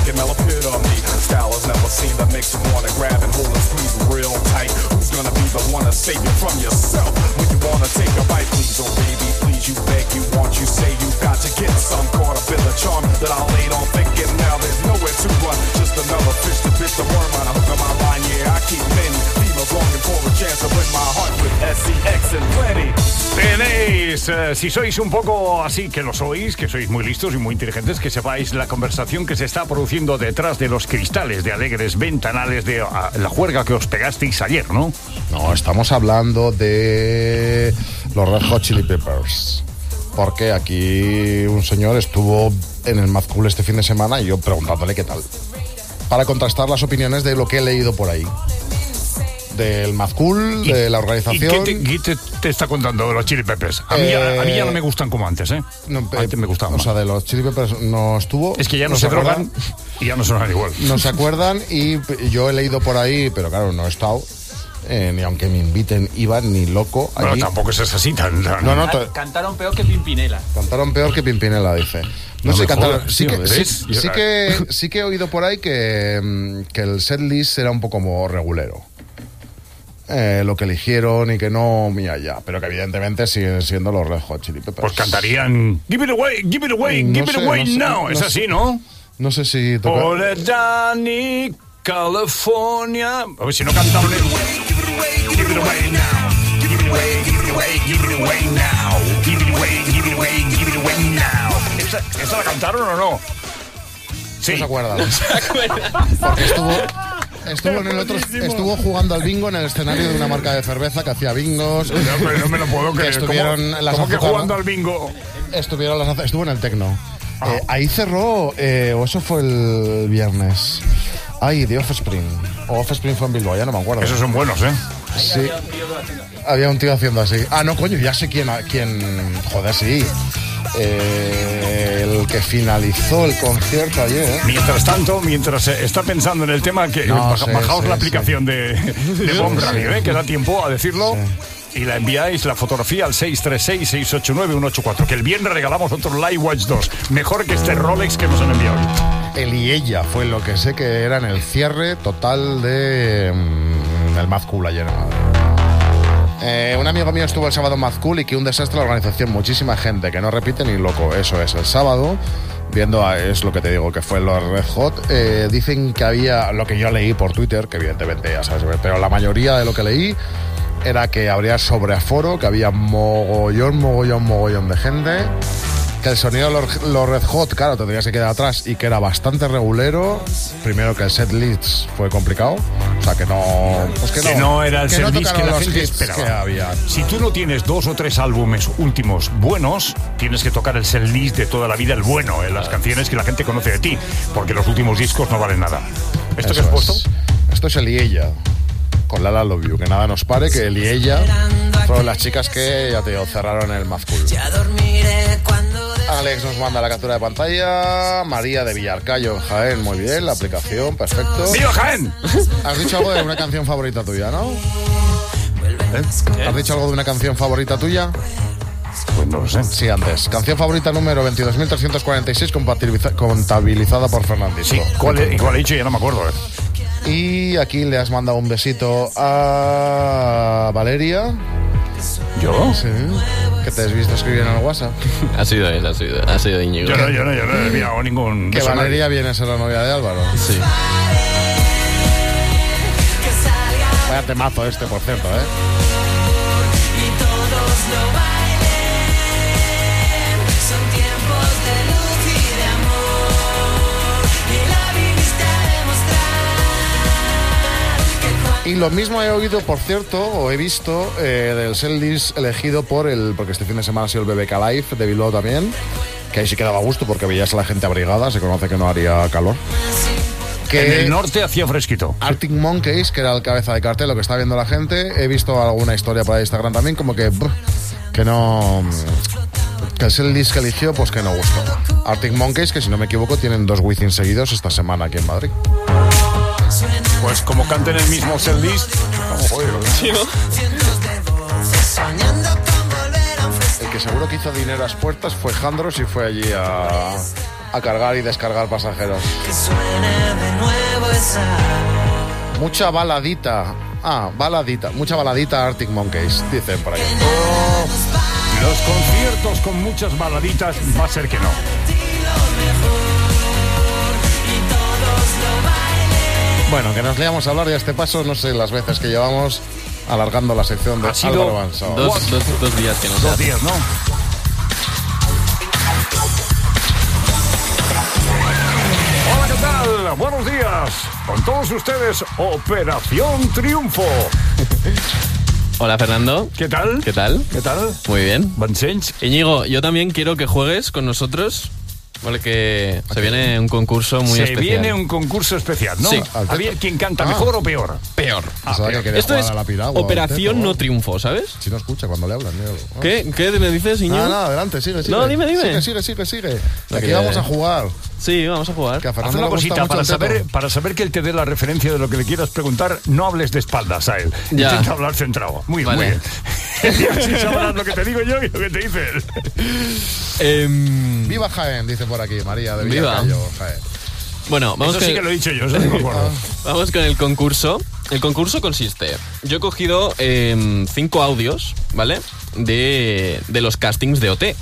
Speaker 2: thinking I'll appear on me. Style is never seen that makes you wanna grab and hold and squeeze real tight. Who's gonna be the one to save you from yourself when you wanna take a bite? Please, oh baby, please, you beg, you want, you say you got to get some. Caught up in the charm that I laid on thinking now there's nowhere to run. Just another fish to bit the worm on a hook of my line. Yeah, I keep many females longing for a chance to win my heart with S C X and plenty.
Speaker 4: Tenéis, eh, si sois un poco así, que lo sois, que sois muy listos y muy inteligentes, que sepáis la conversación que se está produciendo detrás de los cristales de alegres ventanales de uh, la juerga que os pegasteis ayer, ¿no?
Speaker 12: No, estamos hablando de los Red Hot Chili Peppers. Porque aquí un señor estuvo en el Mad Cool este fin de semana y yo preguntándole qué tal. Para contrastar las opiniones de lo que he leído por ahí. Del Mad Cool, de la organización.
Speaker 4: ¿Y qué te, qué te, te está contando de los Chili Peppers? A mí, eh, ya, a mí ya no me gustan como antes, ¿eh?
Speaker 12: No,
Speaker 4: antes me gustaban.
Speaker 12: O
Speaker 4: más.
Speaker 12: sea, de los Chili Peppers no estuvo.
Speaker 4: Es que ya no,
Speaker 12: no
Speaker 4: se,
Speaker 12: se
Speaker 4: drogan y ya no suenan igual.
Speaker 12: No se acuerdan y yo he leído por ahí, pero claro, no he estado. Eh, ni aunque me inviten, iba ni loco allí.
Speaker 4: Bueno, tampoco es así tan... tan...
Speaker 12: No, no, t-
Speaker 27: cantaron peor que Pimpinela.
Speaker 12: Cantaron peor que Pimpinela, dice. No,
Speaker 4: no
Speaker 12: sé, cantaron...
Speaker 4: jodas,
Speaker 12: sí,
Speaker 4: tío,
Speaker 12: que, sí, sí, que, sí que he oído por ahí que, que el setlist era un poco como regulero. Eh, lo que eligieron y que no, mira ya, pero que evidentemente siguen siendo los Red Hot Chili Peppers.
Speaker 4: Pues cantarían Give it away, give it away,
Speaker 12: no
Speaker 4: give
Speaker 12: sé,
Speaker 4: it away
Speaker 12: no sé,
Speaker 4: now.
Speaker 12: no
Speaker 4: Es
Speaker 12: sé.
Speaker 4: así, ¿no?
Speaker 12: No sé si toca...
Speaker 4: Hola, Danny, California. A ver si no cantaron el... Give it away now. Give it away, give it away, give it away now. Give it away, give it away, give it away now. ¿Esta, esta la cantaron o no? Sí.
Speaker 12: No se acuerdan. Porque estuvo... Estuvo en el otro, estuvo jugando al bingo en el escenario de una marca de cerveza que hacía bingos.
Speaker 4: No, pero no me lo puedo creer.
Speaker 12: Estuvieron
Speaker 4: ¿Cómo,
Speaker 12: las
Speaker 4: ¿cómo que
Speaker 12: azucaras,
Speaker 4: jugando al bingo?
Speaker 12: Estuvieron las, estuvo en el Tecno.
Speaker 4: Ah.
Speaker 12: Eh, ahí cerró, eh, o eso fue el viernes. Ay, de Offspring. O Offspring fue en Bilbao, ya no me acuerdo.
Speaker 4: Esos son buenos, ¿eh?
Speaker 12: Sí. Había un tío haciendo así. Ah, no, coño, ya sé quién. quién joder, sí. Eh, el que finalizó el concierto ayer. ¿eh?
Speaker 4: Mientras tanto, mientras está pensando en el tema, que
Speaker 12: no,
Speaker 4: baja,
Speaker 12: sí,
Speaker 4: bajaos
Speaker 12: sí,
Speaker 4: la aplicación
Speaker 12: sí.
Speaker 4: de, de Bomb Radio, ¿eh? Que da tiempo a decirlo. Sí. Y la enviáis la fotografía al seis tres seis, seis ocho nueve, uno ocho cuatro. Que el viernes regalamos otro Live Watch dos. Mejor que este Rolex que nos han enviado.
Speaker 12: El y ella fue lo que sé que era en el cierre total de mm, el Mad Cool ayer en Madrid. Eh, un amigo mío estuvo el sábado en Mad Cool y que un desastre la organización, muchísima gente, que no repite ni loco, eso es, el sábado, viendo, a, es lo que te digo, que fue los Red Hot, eh, dicen que había, lo que yo leí por Twitter, que evidentemente ya sabes, pero la mayoría de lo que leí era que habría sobreaforo, que había mogollón, mogollón, mogollón de gente, que el sonido de los, los Red Hot, claro, tendrías que quedar atrás y que era bastante regulero. Primero que el set list fue complicado, o sea que no... Pues que,
Speaker 4: que
Speaker 12: no,
Speaker 4: no era el
Speaker 12: que
Speaker 4: set
Speaker 12: no
Speaker 4: list que la gente
Speaker 12: hits
Speaker 4: esperaba.
Speaker 12: Que había.
Speaker 4: Si tú no tienes dos o tres álbumes últimos buenos, tienes que tocar el set list de toda la vida, el bueno, en las canciones que la gente conoce de ti, porque los últimos discos no valen nada. ¿Esto
Speaker 12: Eso
Speaker 4: que has puesto?
Speaker 12: Es. Esto es el y ella, con Lala Love You, que nada nos pare, que el y ella fueron las chicas que, ya te digo, cerraron el Mad Cool.
Speaker 20: Ya dormiré cuando...
Speaker 12: Alex nos manda la captura de pantalla. María de Villarcayo en Jaén, muy bien, la aplicación, perfecto.
Speaker 4: ¡Viva Jaén!
Speaker 12: Has dicho algo de una canción favorita tuya, ¿no? ¿Eh? ¿Has dicho algo de una canción favorita tuya?
Speaker 4: Pues no lo sé.
Speaker 12: Sí, antes. Canción favorita número veintidós mil trescientos cuarenta y seis compatibiliza- contabilizada por Fernandito.
Speaker 4: Sí, ¿cuál he, cuál he dicho? Ya no me acuerdo. ¿eh?
Speaker 12: Y aquí le has mandado un besito a Valeria.
Speaker 4: ¿Yo?
Speaker 12: Sí. Que te has visto escribir en el WhatsApp.
Speaker 27: Ha sido él, ha sido, ha sido Íñigo.
Speaker 4: Yo no, yo no, yo no he enviado ningún...
Speaker 12: Que Valeria viene a ser la novia de Álvaro.
Speaker 27: Sí.
Speaker 12: Vaya temazo este, por cierto, ¿eh?
Speaker 20: Y todos lo bailen, son tiempos de luz y de amor, y la viniste a demostrar que cuando...
Speaker 12: Y lo mismo he oído, por cierto, o he visto, eh, del setlist elegido por el... Porque este fin de semana ha sido el B B K Live de Bilbao también, que ahí sí quedaba a gusto porque veías a la gente abrigada, se conoce que no haría calor. Que
Speaker 4: en el norte hacía fresquito.
Speaker 12: Arctic Monkeys, que era el cabeza de cartel, lo que está viendo la gente. He visto alguna historia por ahí Instagram también, como que brr, que no... Que el setlist que eligió, pues que no gustó. Arctic Monkeys, que si no me equivoco, tienen dos Wizzing seguidos esta semana aquí en Madrid.
Speaker 4: Pues como canten el mismo setlist... Oh, joder,
Speaker 27: ¿sí, no?
Speaker 12: El que seguro que hizo dinero a las puertas fue Jandros y fue allí a... a cargar y descargar pasajeros.
Speaker 20: Que suene de nuevo esa voz.
Speaker 12: Mucha baladita. Ah, baladita. Mucha baladita Arctic Monkeys, dicen por aquí. Oh.
Speaker 4: Los conciertos con muchas baladitas va a ser que no.
Speaker 12: Bueno, que nos liamos a hablar y a este paso, no sé las veces que llevamos alargando la sección de
Speaker 4: Ha sido
Speaker 12: Álvaro Bansao.
Speaker 27: Dos, dos, dos días que no
Speaker 4: Dos días, ¿no? Hola, ¿qué tal? Buenos días. Con todos ustedes, Operación Triunfo.
Speaker 27: Hola, Fernando.
Speaker 4: ¿Qué tal?
Speaker 27: ¿Qué tal?
Speaker 4: ¿Qué tal?
Speaker 27: Muy bien.
Speaker 4: Vansench.
Speaker 27: Íñigo, yo también quiero que juegues con nosotros, porque se viene un concurso muy
Speaker 4: Se
Speaker 27: especial.
Speaker 4: viene un concurso especial, ¿no?
Speaker 27: Sí.
Speaker 4: A ver quién canta
Speaker 12: Ah.
Speaker 4: mejor o peor.
Speaker 27: Peor.
Speaker 12: Ah, peor. Que
Speaker 27: Esto es
Speaker 12: a la piragua,
Speaker 27: Operación
Speaker 12: Teto.
Speaker 27: No Triunfo, ¿sabes?
Speaker 12: Si no escucha cuando le hablan. Yo...
Speaker 27: ¿Qué? ¿Qué me dices, Íñigo?
Speaker 12: Ah, no, adelante, sigue, sigue.
Speaker 27: No, dime, dime.
Speaker 12: Sigue, sigue, sigue, sigue.
Speaker 27: No
Speaker 12: Aquí
Speaker 27: quería-
Speaker 12: vamos a jugar.
Speaker 27: Sí, vamos a jugar.
Speaker 12: Que a
Speaker 4: Haz
Speaker 12: Fernando
Speaker 4: una
Speaker 12: le gusta
Speaker 4: cosita,
Speaker 12: mucho
Speaker 4: para
Speaker 12: el teto.
Speaker 4: saber, para saber que él te dé la referencia de lo que le quieras preguntar, no hables de espaldas a él.
Speaker 27: Ya.
Speaker 4: Intenta hablar centrado. Muy,
Speaker 27: Vale.
Speaker 4: muy bien. Y así sabrás lo que te digo yo y lo que te dice él.
Speaker 27: Em,
Speaker 12: Viva Jaén, dice por aquí, María de
Speaker 27: Viva.
Speaker 12: Villacayo, Jaén.
Speaker 27: Bueno, vamos
Speaker 4: Eso
Speaker 27: con
Speaker 4: sí
Speaker 27: el-
Speaker 4: que lo he dicho yo, eso sí me acuerdo.
Speaker 27: Vamos con el concurso. El concurso consiste... Yo he cogido em, cinco audios, ¿vale? De, de los castings de O T.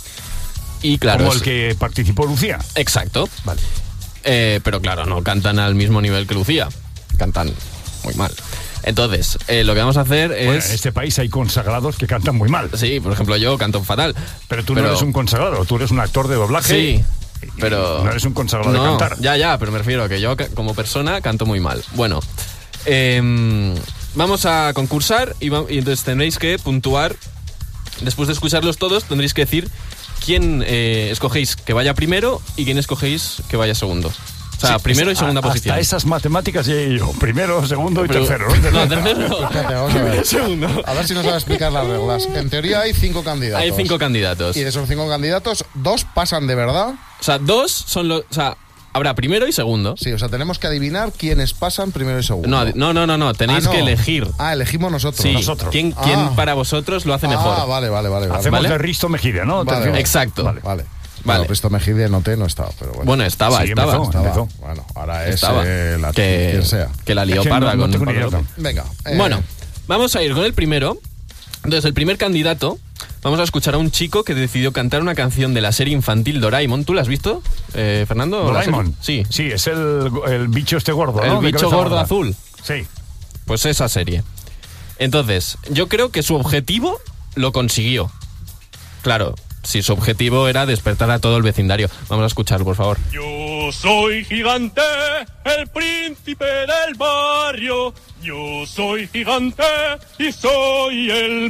Speaker 27: Y claro...
Speaker 4: Como
Speaker 27: es-
Speaker 4: el que participó Lucía.
Speaker 27: Exacto.
Speaker 4: Vale.
Speaker 27: Eh, pero claro, no cantan al mismo nivel que Lucía. Cantan muy mal. Entonces, eh, lo que vamos a hacer
Speaker 4: Bueno,
Speaker 27: es...
Speaker 4: en este país hay consagrados que cantan muy mal.
Speaker 27: Sí, por ejemplo, yo canto fatal.
Speaker 4: Pero tú no eres un consagrado, tú eres un actor de doblaje.
Speaker 27: Sí,
Speaker 4: y
Speaker 27: pero...
Speaker 4: no eres un consagrado
Speaker 27: No,
Speaker 4: de cantar.
Speaker 27: Ya, ya, pero me refiero a que yo ca- como persona canto muy mal. Bueno, em, vamos a concursar y, va- y entonces tendréis que puntuar. Después de escucharlos todos, tendréis que decir quién eh, escogéis que vaya primero y quién escogéis que vaya segundo. O sea,
Speaker 4: Sí,
Speaker 27: primero y
Speaker 4: a-
Speaker 27: segunda
Speaker 4: hasta
Speaker 27: posición.
Speaker 4: esas matemáticas llegué yo. Primero, segundo y
Speaker 27: Pero-
Speaker 4: tercero.
Speaker 27: No, tercero no.
Speaker 12: Espérate, vamos a ver.
Speaker 27: Segundo.
Speaker 12: A ver si nos sabe explicar las reglas. En teoría hay cinco candidatos.
Speaker 27: Hay cinco candidatos.
Speaker 12: Y de esos cinco candidatos, dos pasan de verdad.
Speaker 27: O sea, dos son los... O sea, habrá primero y segundo.
Speaker 12: Sí, o sea, tenemos que adivinar quiénes pasan primero y segundo.
Speaker 27: No, no, no, no, no. Tenéis
Speaker 12: Ah, no.
Speaker 27: que elegir.
Speaker 12: Ah, elegimos nosotros.
Speaker 27: Sí,
Speaker 12: Nosotros.
Speaker 27: ¿quién,
Speaker 12: Ah.
Speaker 27: quién para vosotros lo hace mejor?
Speaker 12: Ah, vale, vale, vale. vale.
Speaker 4: Hacemos
Speaker 27: ¿Vale?
Speaker 4: de Risto Mejide, ¿no?
Speaker 12: Vale,
Speaker 4: ¿Te refieres?
Speaker 27: Exacto.
Speaker 4: Vale.
Speaker 12: Vale.
Speaker 27: Vale.
Speaker 12: Bueno, Risto Mejide noté no estaba, pero bueno.
Speaker 27: Bueno, estaba,
Speaker 4: Sí,
Speaker 27: estaba.
Speaker 4: empezó,
Speaker 27: estaba.
Speaker 4: empezó.
Speaker 12: Bueno, ahora es
Speaker 27: Estaba.
Speaker 12: eh, la
Speaker 27: que,
Speaker 12: quien sea.
Speaker 27: que la
Speaker 4: Es
Speaker 27: lió
Speaker 4: que
Speaker 27: parda
Speaker 4: no- no
Speaker 27: con
Speaker 4: tengo ni idea.
Speaker 27: Pablo.
Speaker 12: Venga. eh,
Speaker 27: Bueno, vamos a ir con el primero. Entonces, el primer candidato, vamos a escuchar a un chico que decidió cantar una canción de la serie infantil Doraemon. ¿Tú la has visto, eh, Fernando? ¿La
Speaker 4: Doraemon.
Speaker 27: serie? Sí.
Speaker 4: Sí, es el, el bicho este gordo,
Speaker 27: El
Speaker 4: ¿no? De
Speaker 27: bicho
Speaker 4: cabeza
Speaker 27: gordo
Speaker 4: gorda.
Speaker 27: azul.
Speaker 4: Sí.
Speaker 27: Pues esa serie. Entonces, yo creo que su objetivo lo consiguió. Claro, si su objetivo era despertar a todo el vecindario. Vamos a escuchar, por favor.
Speaker 3: Yo soy gigante, el príncipe del barrio. Yo soy gigante y soy el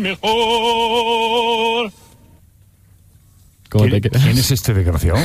Speaker 3: mejor.
Speaker 27: ¿Cómo
Speaker 4: ¿Quién,
Speaker 27: te quedas?
Speaker 4: quién es este desgraciado?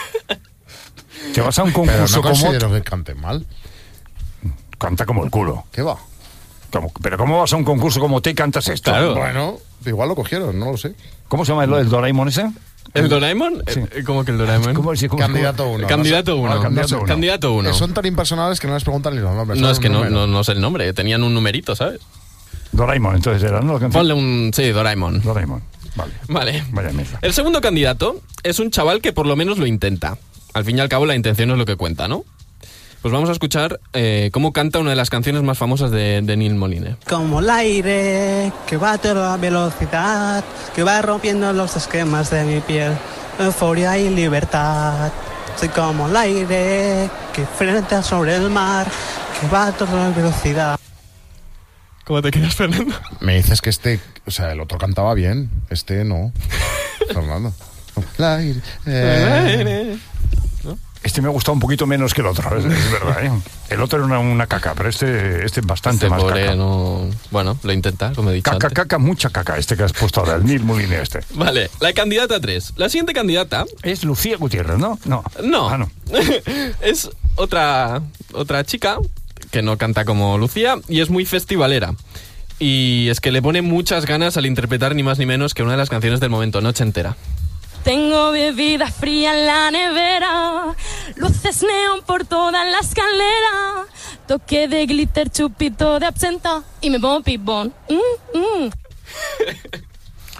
Speaker 4: Te vas a un
Speaker 12: Pero
Speaker 4: concurso
Speaker 12: no
Speaker 4: como...
Speaker 12: considero que cante mal.
Speaker 4: Canta como el culo.
Speaker 12: ¿Qué va?
Speaker 4: Como- pero ¿cómo vas a un concurso como te y cantas esto?
Speaker 27: Claro.
Speaker 12: Bueno, igual lo cogieron, no lo sé.
Speaker 4: ¿Cómo se llama el, el Doraemon ese?
Speaker 27: ¿El Doraemon?
Speaker 4: Sí.
Speaker 27: Eh, ¿Cómo que el Doraemon?
Speaker 4: ¿Cómo, sí, cómo-
Speaker 12: Candidato
Speaker 4: cómo-
Speaker 12: uno.
Speaker 27: Candidato uno.
Speaker 4: Ah, candidato uno.
Speaker 27: Candidato uno.
Speaker 12: Que son tan impersonales que no les preguntan ni los nombres.
Speaker 27: No,
Speaker 12: solo
Speaker 27: es que
Speaker 12: un
Speaker 27: no,
Speaker 12: número.
Speaker 27: no, no sé el nombre. Tenían un numerito, ¿sabes?
Speaker 4: Doraemon, entonces era, ¿no? La canción.
Speaker 27: Ponle un... Sí, Doraemon.
Speaker 4: Doraemon. Vale.
Speaker 27: Vale.
Speaker 4: Vaya mierda.
Speaker 27: El segundo candidato es un chaval que por lo menos lo intenta. Al fin y al cabo la intención es lo que cuenta, ¿no? Pues vamos a escuchar eh, cómo canta una de las canciones más famosas de, de Neil Moliner.
Speaker 5: Como el aire que va a toda velocidad, que va rompiendo los esquemas de mi piel, euforia y libertad. Soy como el aire que frena sobre el mar, que va a toda velocidad.
Speaker 27: ¿Cómo te quedas, Fernando?
Speaker 12: Me dices que este, o sea, el otro cantaba bien, este no. Fernando. El aire, eh.
Speaker 4: Este me ha gustado un poquito menos que el otro, es, es verdad, ¿eh? El otro era una, una caca, pero este, este es bastante
Speaker 27: Este
Speaker 4: más
Speaker 27: pobre
Speaker 4: caca.
Speaker 27: no... Bueno, lo intenta, como he dicho
Speaker 4: Caca,
Speaker 27: antes.
Speaker 4: caca, mucha caca, este que has puesto ahora, el Neil Moliner este.
Speaker 27: Vale, la candidata tres. La siguiente candidata...
Speaker 4: Es Lucía Gutiérrez, ¿no? No.
Speaker 27: No.
Speaker 4: Ah, no.
Speaker 27: Es otra, otra chica que no canta como Lucía y es muy festivalera. Y es que le pone muchas ganas al interpretar ni más ni menos que una de las canciones del momento, Noche Entera.
Speaker 6: Tengo bebida fría en la nevera, luces neón por toda la escalera, toque de glitter, chupito de absenta y me pongo pibón. Mm, mm.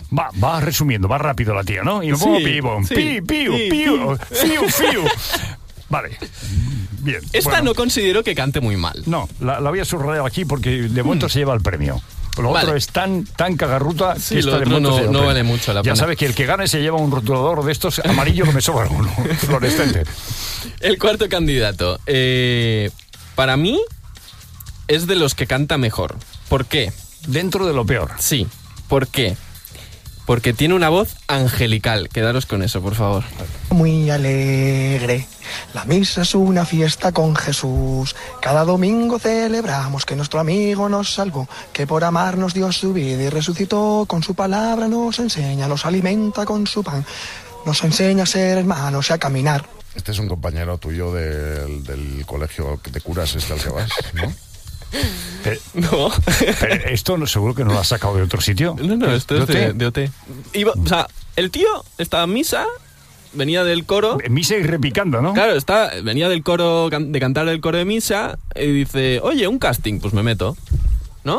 Speaker 4: Va, va resumiendo, va rápido la tía, ¿no? Y me pongo
Speaker 27: Sí,
Speaker 4: pibón,
Speaker 27: sí.
Speaker 4: pi, piu,
Speaker 27: Pi,
Speaker 4: piu,
Speaker 27: pi.
Speaker 4: fiu, fiu. Vale, bien.
Speaker 27: Esta
Speaker 4: bueno.
Speaker 27: no considero que cante muy mal.
Speaker 4: No, la, la voy a subrayar aquí porque de momento se lleva el premio. Lo
Speaker 27: Vale.
Speaker 4: otro es tan, tan cagarruta
Speaker 27: Sí,
Speaker 4: que esta
Speaker 27: lo
Speaker 4: de
Speaker 27: otro
Speaker 4: momento
Speaker 27: no-
Speaker 4: se lleva el
Speaker 27: no
Speaker 4: premio.
Speaker 27: vale mucho la
Speaker 4: Ya
Speaker 27: pena.
Speaker 4: sabes que el que gane se lleva un rotulador de estos amarillo que me sobra uno, fluorescente.
Speaker 27: El cuarto candidato. eh, para mí es de los que canta mejor. ¿Por qué?
Speaker 4: Dentro de lo peor.
Speaker 27: Sí. ¿Por qué? Porque tiene una voz angelical. Quedaros con eso, por favor.
Speaker 7: Muy alegre, la misa es una fiesta con Jesús. Cada domingo celebramos que nuestro amigo nos salvó, que por amarnos dio su vida y resucitó. Con su palabra nos enseña, nos alimenta con su pan, nos enseña a ser hermanos y a caminar.
Speaker 12: Este es un compañero tuyo del, del colegio de curas este al que vas, ¿no?
Speaker 4: Pero,
Speaker 27: no.
Speaker 4: Pero esto no, seguro que no lo has sacado de otro sitio.
Speaker 27: No, no, esto es de, de O T. Iba, o sea, el tío estaba en misa, venía del coro.
Speaker 4: En misa y repicando, ¿no?
Speaker 27: Claro, está, venía del coro, can- de cantar el coro de misa, y dice, oye, un casting, pues me meto. ¿No?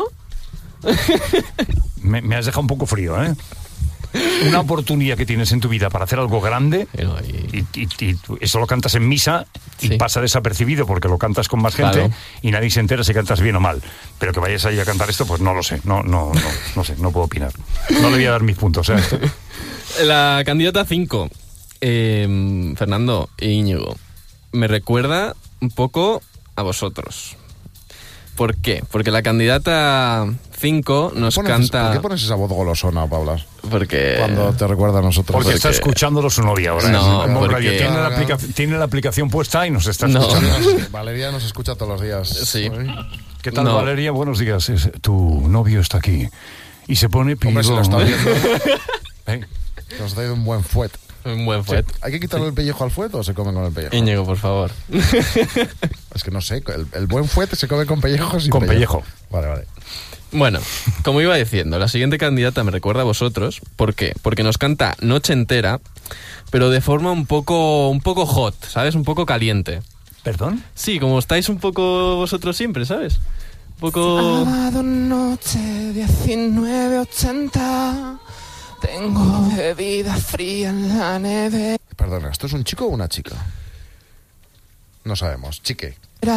Speaker 4: Me, me has dejado un poco frío, ¿eh? Una oportunidad que tienes en tu vida para hacer algo grande y, y- y tú- eso lo cantas en misa y pasa desapercibido porque lo cantas con más gente
Speaker 27: Claro.
Speaker 4: y nadie se entera si cantas bien o mal. Pero que vayas ahí a cantar esto, pues no lo sé. No, no, no, no sé, no puedo opinar. No le voy a dar mis puntos, ¿eh? a esto.
Speaker 27: La candidata cinco, eh, Fernando e Íñigo, me recuerda un poco a vosotros. ¿Por qué? Porque la candidata cinco nos
Speaker 12: ¿Pones-
Speaker 27: canta...
Speaker 12: ¿Por qué pones esa voz golosona, Paula?
Speaker 27: Porque...
Speaker 12: Cuando te recuerda a nosotros.
Speaker 4: Porque está escuchándolo su novia ahora.
Speaker 27: No,
Speaker 4: en Bon
Speaker 27: porque-
Speaker 4: Radio. Tiene, la aplica- tiene la aplicación puesta y nos está
Speaker 27: No.
Speaker 4: escuchando.
Speaker 12: Valeria nos escucha todos los días.
Speaker 27: Sí.
Speaker 4: ¿Qué tal,
Speaker 27: No.
Speaker 4: Valeria? Buenos días. Es- tu novio está aquí. Y se pone
Speaker 12: Hombre, se lo está
Speaker 4: pibón.
Speaker 12: viendo.
Speaker 4: ¿Eh?
Speaker 12: Nos da un buen fuet.
Speaker 27: Un buen fuet.
Speaker 12: ¿Hay que quitarle el pellejo al fuet o se come con el pellejo?
Speaker 27: Íñigo, por favor.
Speaker 12: Es que no sé, el, el buen fuet se come con pellejo sin
Speaker 4: Con pellejo.
Speaker 12: Vale, vale.
Speaker 27: Bueno, como iba diciendo, la siguiente candidata me recuerda a vosotros. ¿Por qué? Porque nos canta Noche Entera, pero de forma un poco, un poco hot, ¿sabes? Un poco caliente.
Speaker 4: ¿Perdón?
Speaker 27: Sí, como estáis un poco vosotros siempre, ¿sabes? Un poco...
Speaker 7: Sábado noche diecinueve ochenta, tengo bebida fría en la nevera.
Speaker 12: Perdona, ¿esto es un chico o una chica? No sabemos. Chique.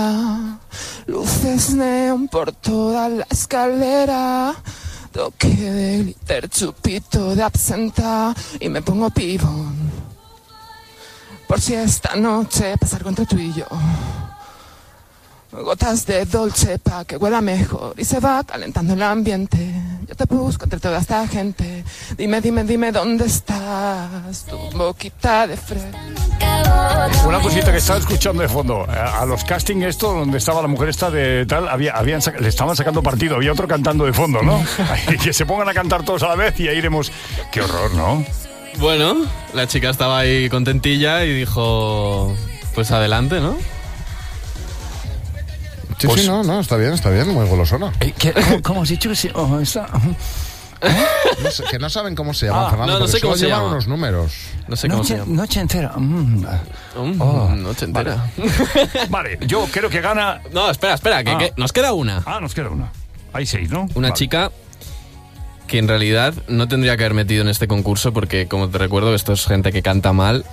Speaker 7: Luces neón por toda la escalera, toque de glitter, chupito de absenta y me pongo pibón. Por si esta noche pasar entre tú y yo. Gotas de dolce pa' que huela mejor y se va calentando el ambiente. Yo te busco entre toda esta gente. Dime, dime, dime dónde estás, tu boquita de fresco.
Speaker 4: Una cosita que estaba escuchando de fondo. A, a los castings esto, donde estaba la mujer esta de tal, había, habían, sac- le estaban sacando partido. Había otro cantando de fondo, ¿no? Y que se pongan a cantar todos a la vez y ahí iremos... Qué horror, ¿no?
Speaker 27: Bueno, la chica estaba ahí contentilla y dijo, pues adelante, ¿no?
Speaker 12: Sí,
Speaker 4: Pues-
Speaker 12: sí, no, no, está bien, está bien, muy golosona.
Speaker 4: Eh, ¿qué- cómo, cómo has dicho que se- oh, está-
Speaker 12: No sé, que no saben cómo se llama,
Speaker 4: Ah,
Speaker 12: Fernando,
Speaker 27: no, no
Speaker 12: porque
Speaker 27: sé cómo
Speaker 12: solo
Speaker 27: se
Speaker 12: llevan
Speaker 27: llama.
Speaker 12: unos números.
Speaker 27: No sé cómo se
Speaker 4: Noche,
Speaker 27: llama.
Speaker 4: noche entera. Mm.
Speaker 27: Mm,
Speaker 4: Oh,
Speaker 27: noche entera.
Speaker 4: Vale, yo creo que gana...
Speaker 27: No, espera, espera, que,
Speaker 4: Ah.
Speaker 27: que nos queda una.
Speaker 4: Ah, nos queda una. Hay seis, ¿no?
Speaker 27: Una
Speaker 4: Vale.
Speaker 27: chica que en realidad no tendría que haber metido en este concurso porque, como te recuerdo, esto es gente que canta mal.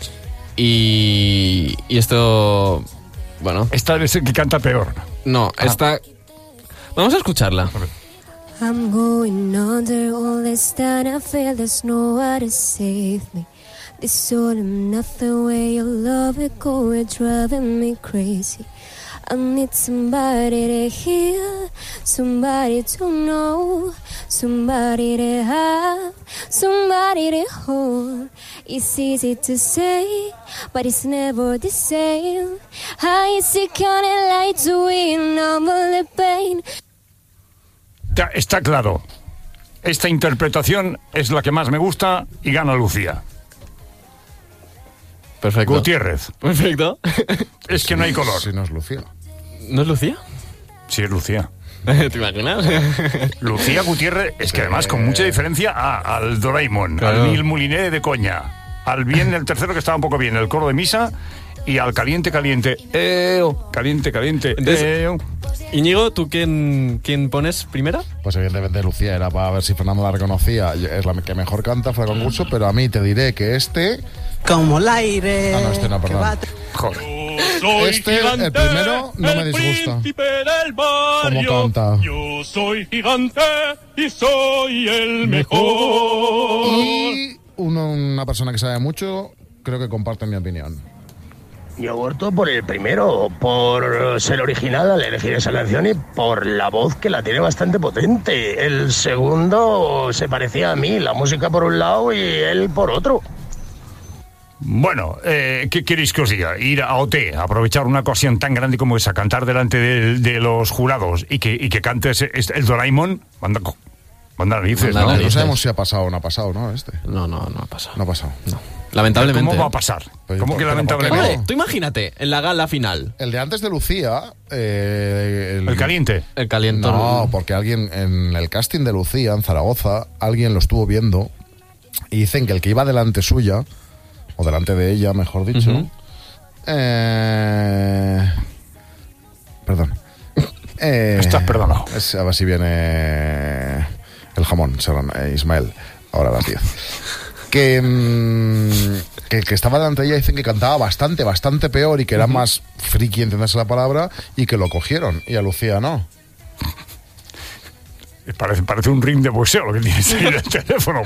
Speaker 27: Y, y esto, bueno...
Speaker 4: Esta debe ser que canta peor.
Speaker 27: No,
Speaker 4: Ah.
Speaker 27: esta... Vamos a escucharla.
Speaker 8: I'm going under all this time. I feel there's nowhere to save me. This all and nothing way you love it go, it's driving me crazy. I need somebody to hear, somebody to know, somebody to have, somebody to hold. It's easy to say, but it's never the same. I see kind of light to win, I'm the pain.
Speaker 4: Está, está claro. Esta interpretación es la que más me gusta y gana Lucía.
Speaker 27: Perfecto.
Speaker 4: Gutiérrez.
Speaker 27: Perfecto.
Speaker 4: Es que no hay color.
Speaker 12: Si no es Lucía.
Speaker 27: ¿No es Lucía?
Speaker 4: Sí, es Lucía.
Speaker 27: ¿Te imaginas?
Speaker 4: Lucía Gutiérrez, es que además con mucha diferencia a- al Doraemon,
Speaker 27: Claro.
Speaker 4: al Mil Muliné de Coña, al bien el tercero que estaba un poco bien, el coro de misa y al caliente, caliente. Eo, caliente, caliente.
Speaker 27: Entonces,
Speaker 4: Eo.
Speaker 27: Íñigo, ¿tú quién, quién pones primera?
Speaker 12: Pues evidentemente Lucía, era para ver si Fernando la reconocía. Es la que mejor canta fuera de concurso, pero a mí te diré que este...
Speaker 5: Como el aire.
Speaker 12: Ah, no, este no, perdón.
Speaker 4: Joder.
Speaker 3: Soy
Speaker 12: Este,
Speaker 3: gigante,
Speaker 12: el primero, no me
Speaker 3: el
Speaker 12: disgusta.
Speaker 3: príncipe del barrio.
Speaker 12: ¿Cómo canta?
Speaker 3: Yo soy gigante y soy el mejor.
Speaker 12: Y uno, una persona que sabe mucho, creo que comparte mi opinión.
Speaker 19: Yo voto por el primero, por ser original al elegir esa canción y por la voz que la tiene bastante potente. El segundo se parecía a mí, la música por un lado y él por otro.
Speaker 4: Bueno, eh, ¿qué queréis que os diga? Ir a O T, aprovechar una ocasión tan grande como esa, cantar delante de, de los jurados y que, y que cantes el Doraemon, manda, manda narices,
Speaker 12: no,
Speaker 4: ¿no?
Speaker 12: No sabemos si ha pasado o no ha pasado, ¿no? Este.
Speaker 27: No, no, no ha pasado.
Speaker 12: No ha pasado.
Speaker 27: No. Lamentablemente.
Speaker 4: ¿Cómo va a pasar?
Speaker 12: Pues,
Speaker 4: ¿Cómo
Speaker 12: ¿por
Speaker 4: que
Speaker 12: qué no?
Speaker 4: lamentablemente?
Speaker 27: Hombre, tú imagínate, en la gala final.
Speaker 12: El de antes de Lucía... Eh,
Speaker 4: el, el caliente.
Speaker 27: El caliente.
Speaker 12: No, porque alguien en el casting de Lucía, en Zaragoza, alguien lo estuvo viendo y dicen que el que iba delante suya, o delante de ella, mejor dicho... Uh-huh. eh, perdón. Eh,
Speaker 4: Estás perdonado.
Speaker 12: Es, a ver si viene el jamón, Serrano, eh, Ismael, ahora las diez. Que, que, que estaba delante de ella, dicen que cantaba bastante, bastante peor y que era uh-huh. más friki, entenderse la palabra, y que lo cogieron, y a Lucía no.
Speaker 4: Parece, parece un ring de boxeo lo que tienes ahí en el teléfono.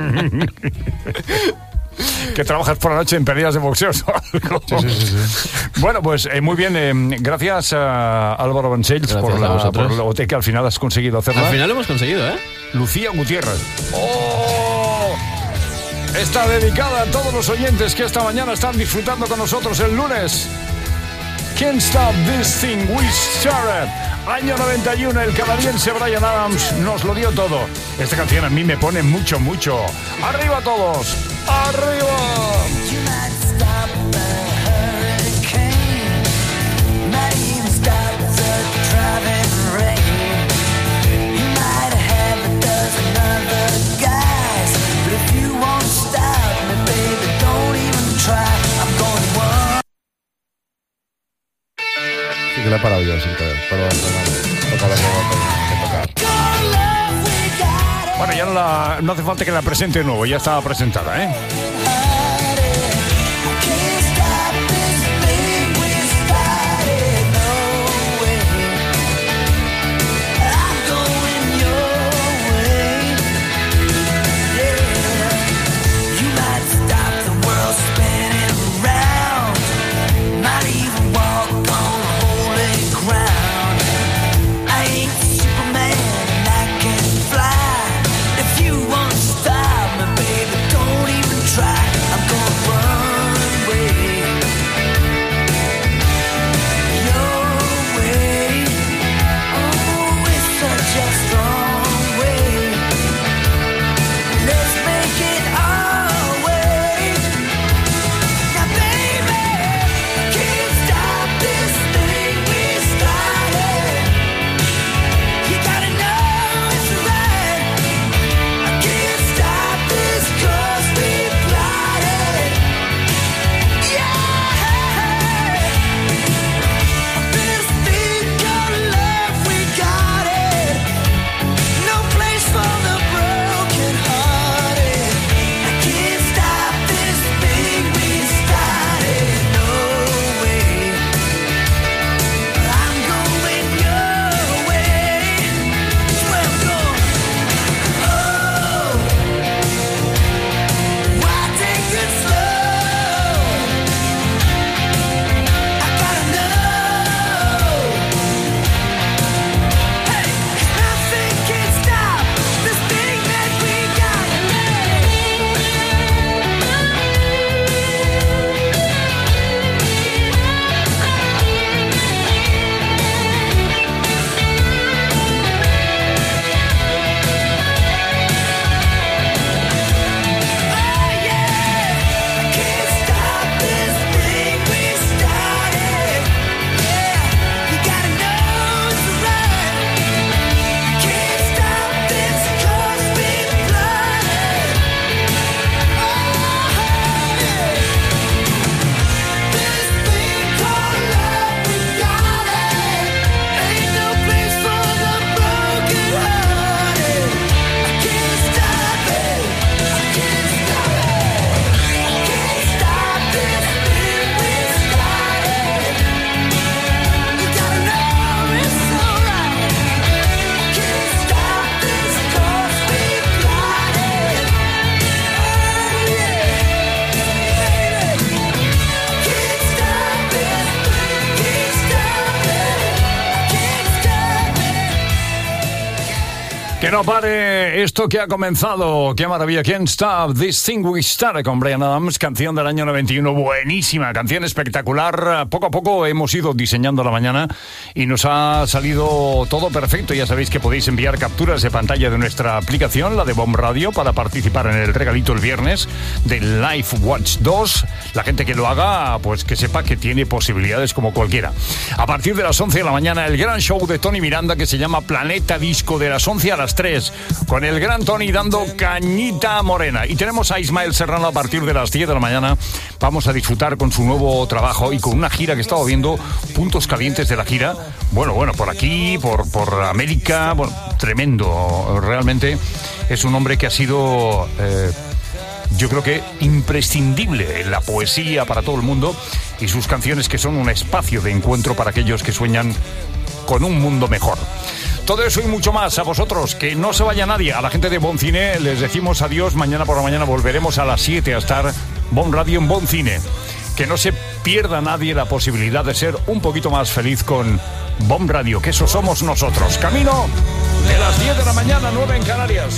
Speaker 4: Que trabajas por la noche en peleas de boxeo o algo. Sí, sí, sí, sí. Bueno, pues eh, muy bien. Eh, gracias a Álvaro Vancells por la, por la O T que al final has conseguido hacerla.
Speaker 27: Al final lo hemos conseguido, ¿eh?
Speaker 4: Lucía Gutiérrez. ¡Oh! Está dedicada a todos los oyentes que esta mañana están disfrutando con nosotros el lunes. Can't Stop This Thing We Started. Año noventa y uno, el canadiense Bryan Adams nos lo dio todo. Esta canción a mí me pone mucho, mucho. ¡Arriba todos! ¡Arriba!
Speaker 12: Sí que le he parado yo sin querer. Perdón, perdón. Toca lo que tengo que tocar.
Speaker 4: Bueno, ya no, la, no hace falta que la presente de nuevo, ya estaba presentada, ¿eh?
Speaker 2: Try
Speaker 4: no pare esto que ha comenzado. Qué maravilla. Can't Stop This Thing We Started con Bryan Adams, canción del año noventa y uno. Buenísima, canción espectacular. Poco a poco hemos ido diseñando la mañana y nos ha salido todo perfecto. Ya sabéis que podéis enviar capturas de pantalla de nuestra aplicación, la de Bomb Radio, para participar en el regalito el viernes del Life Watch dos. La gente que lo haga, pues que sepa que tiene posibilidades como cualquiera. A partir de las once de la mañana, el gran show de Tony Miranda que se llama Planeta Disco, de las once a las tres, con el gran Tony dando cañita morena. Y tenemos a Ismael Serrano a partir de las diez de la mañana. Vamos a disfrutar con su nuevo trabajo y con una gira que he estado viendo, puntos calientes de la gira. Bueno, bueno, por aquí, por, por América, bueno, tremendo. Realmente es un hombre que ha sido... Eh, yo creo que imprescindible en la poesía para todo el mundo, y sus canciones que son un espacio de encuentro para aquellos que sueñan con un mundo mejor. Todo eso y mucho más. A vosotros, que no se vaya nadie. A la gente de Bon Cine les decimos adiós. Mañana por la mañana volveremos a las siete a estar Bon Radio en Bon Cine. Que no se pierda nadie la posibilidad de ser un poquito más feliz con Bon Radio, que eso somos nosotros. Camino de las diez de la mañana, nueve en Canarias.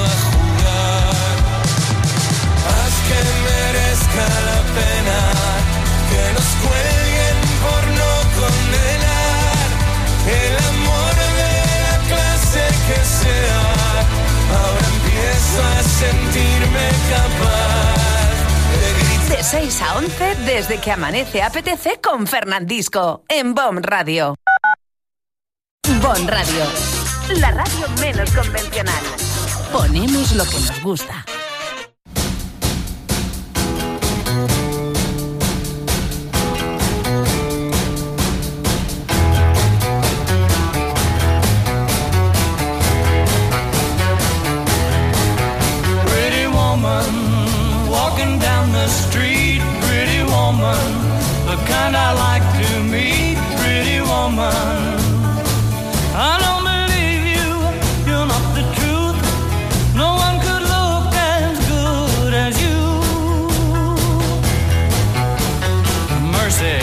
Speaker 2: Haz que merezca la pena que nos cuelguen por no condenar el amor de la clase que sea. Ahora empiezo a sentirme capaz de gritar.
Speaker 1: De seis a once, desde que amanece apetece con Fernandisco en Bon Radio. Bon Radio, la radio menos convencional. Ponemos lo que nos gusta.
Speaker 2: Walking down the street, pretty woman, the kind I like to meet, pretty woman. I don't believe you, you're not the truth. No one could look as good as you. Mercy.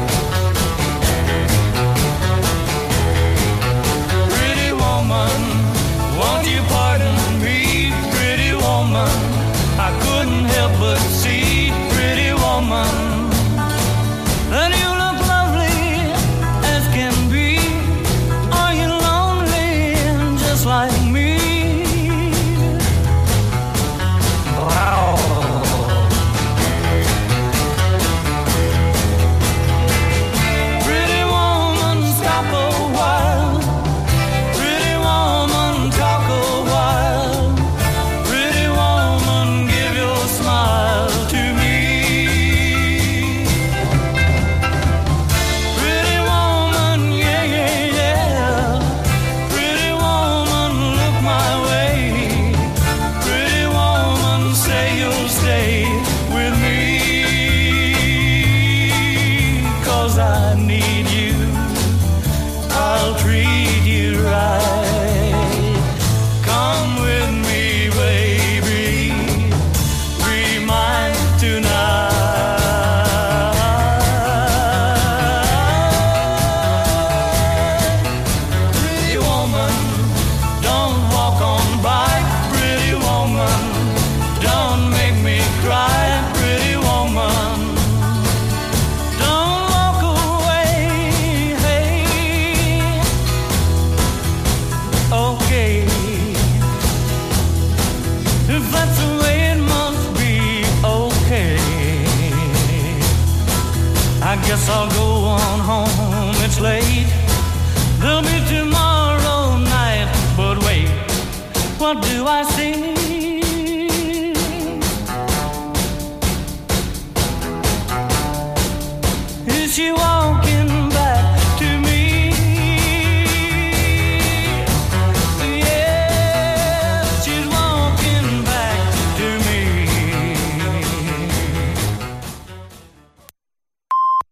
Speaker 2: Pretty woman, won't you pardon me, pretty woman? I couldn't help but see, pretty woman, that you look lovely as can be. Are you lonely just like me? Wow. Pretty woman, stop a while. Pretty woman, talk a while. Pretty woman, give your smile to me. Pretty woman, yeah, yeah, yeah. Pretty woman, look my way. Pretty woman, say you'll stay with me. 'Cause I need you, I'll treat you right. Come with me, baby, be mine tonight. Pretty woman, don't walk on by. Pretty woman, don't make me cry. Pretty woman, don't walk away. Hey, okay. If that's the way it must be, okay. I guess I'll go on home, it's late. There'll be tomorrow night, but wait, what do I see? Is she walking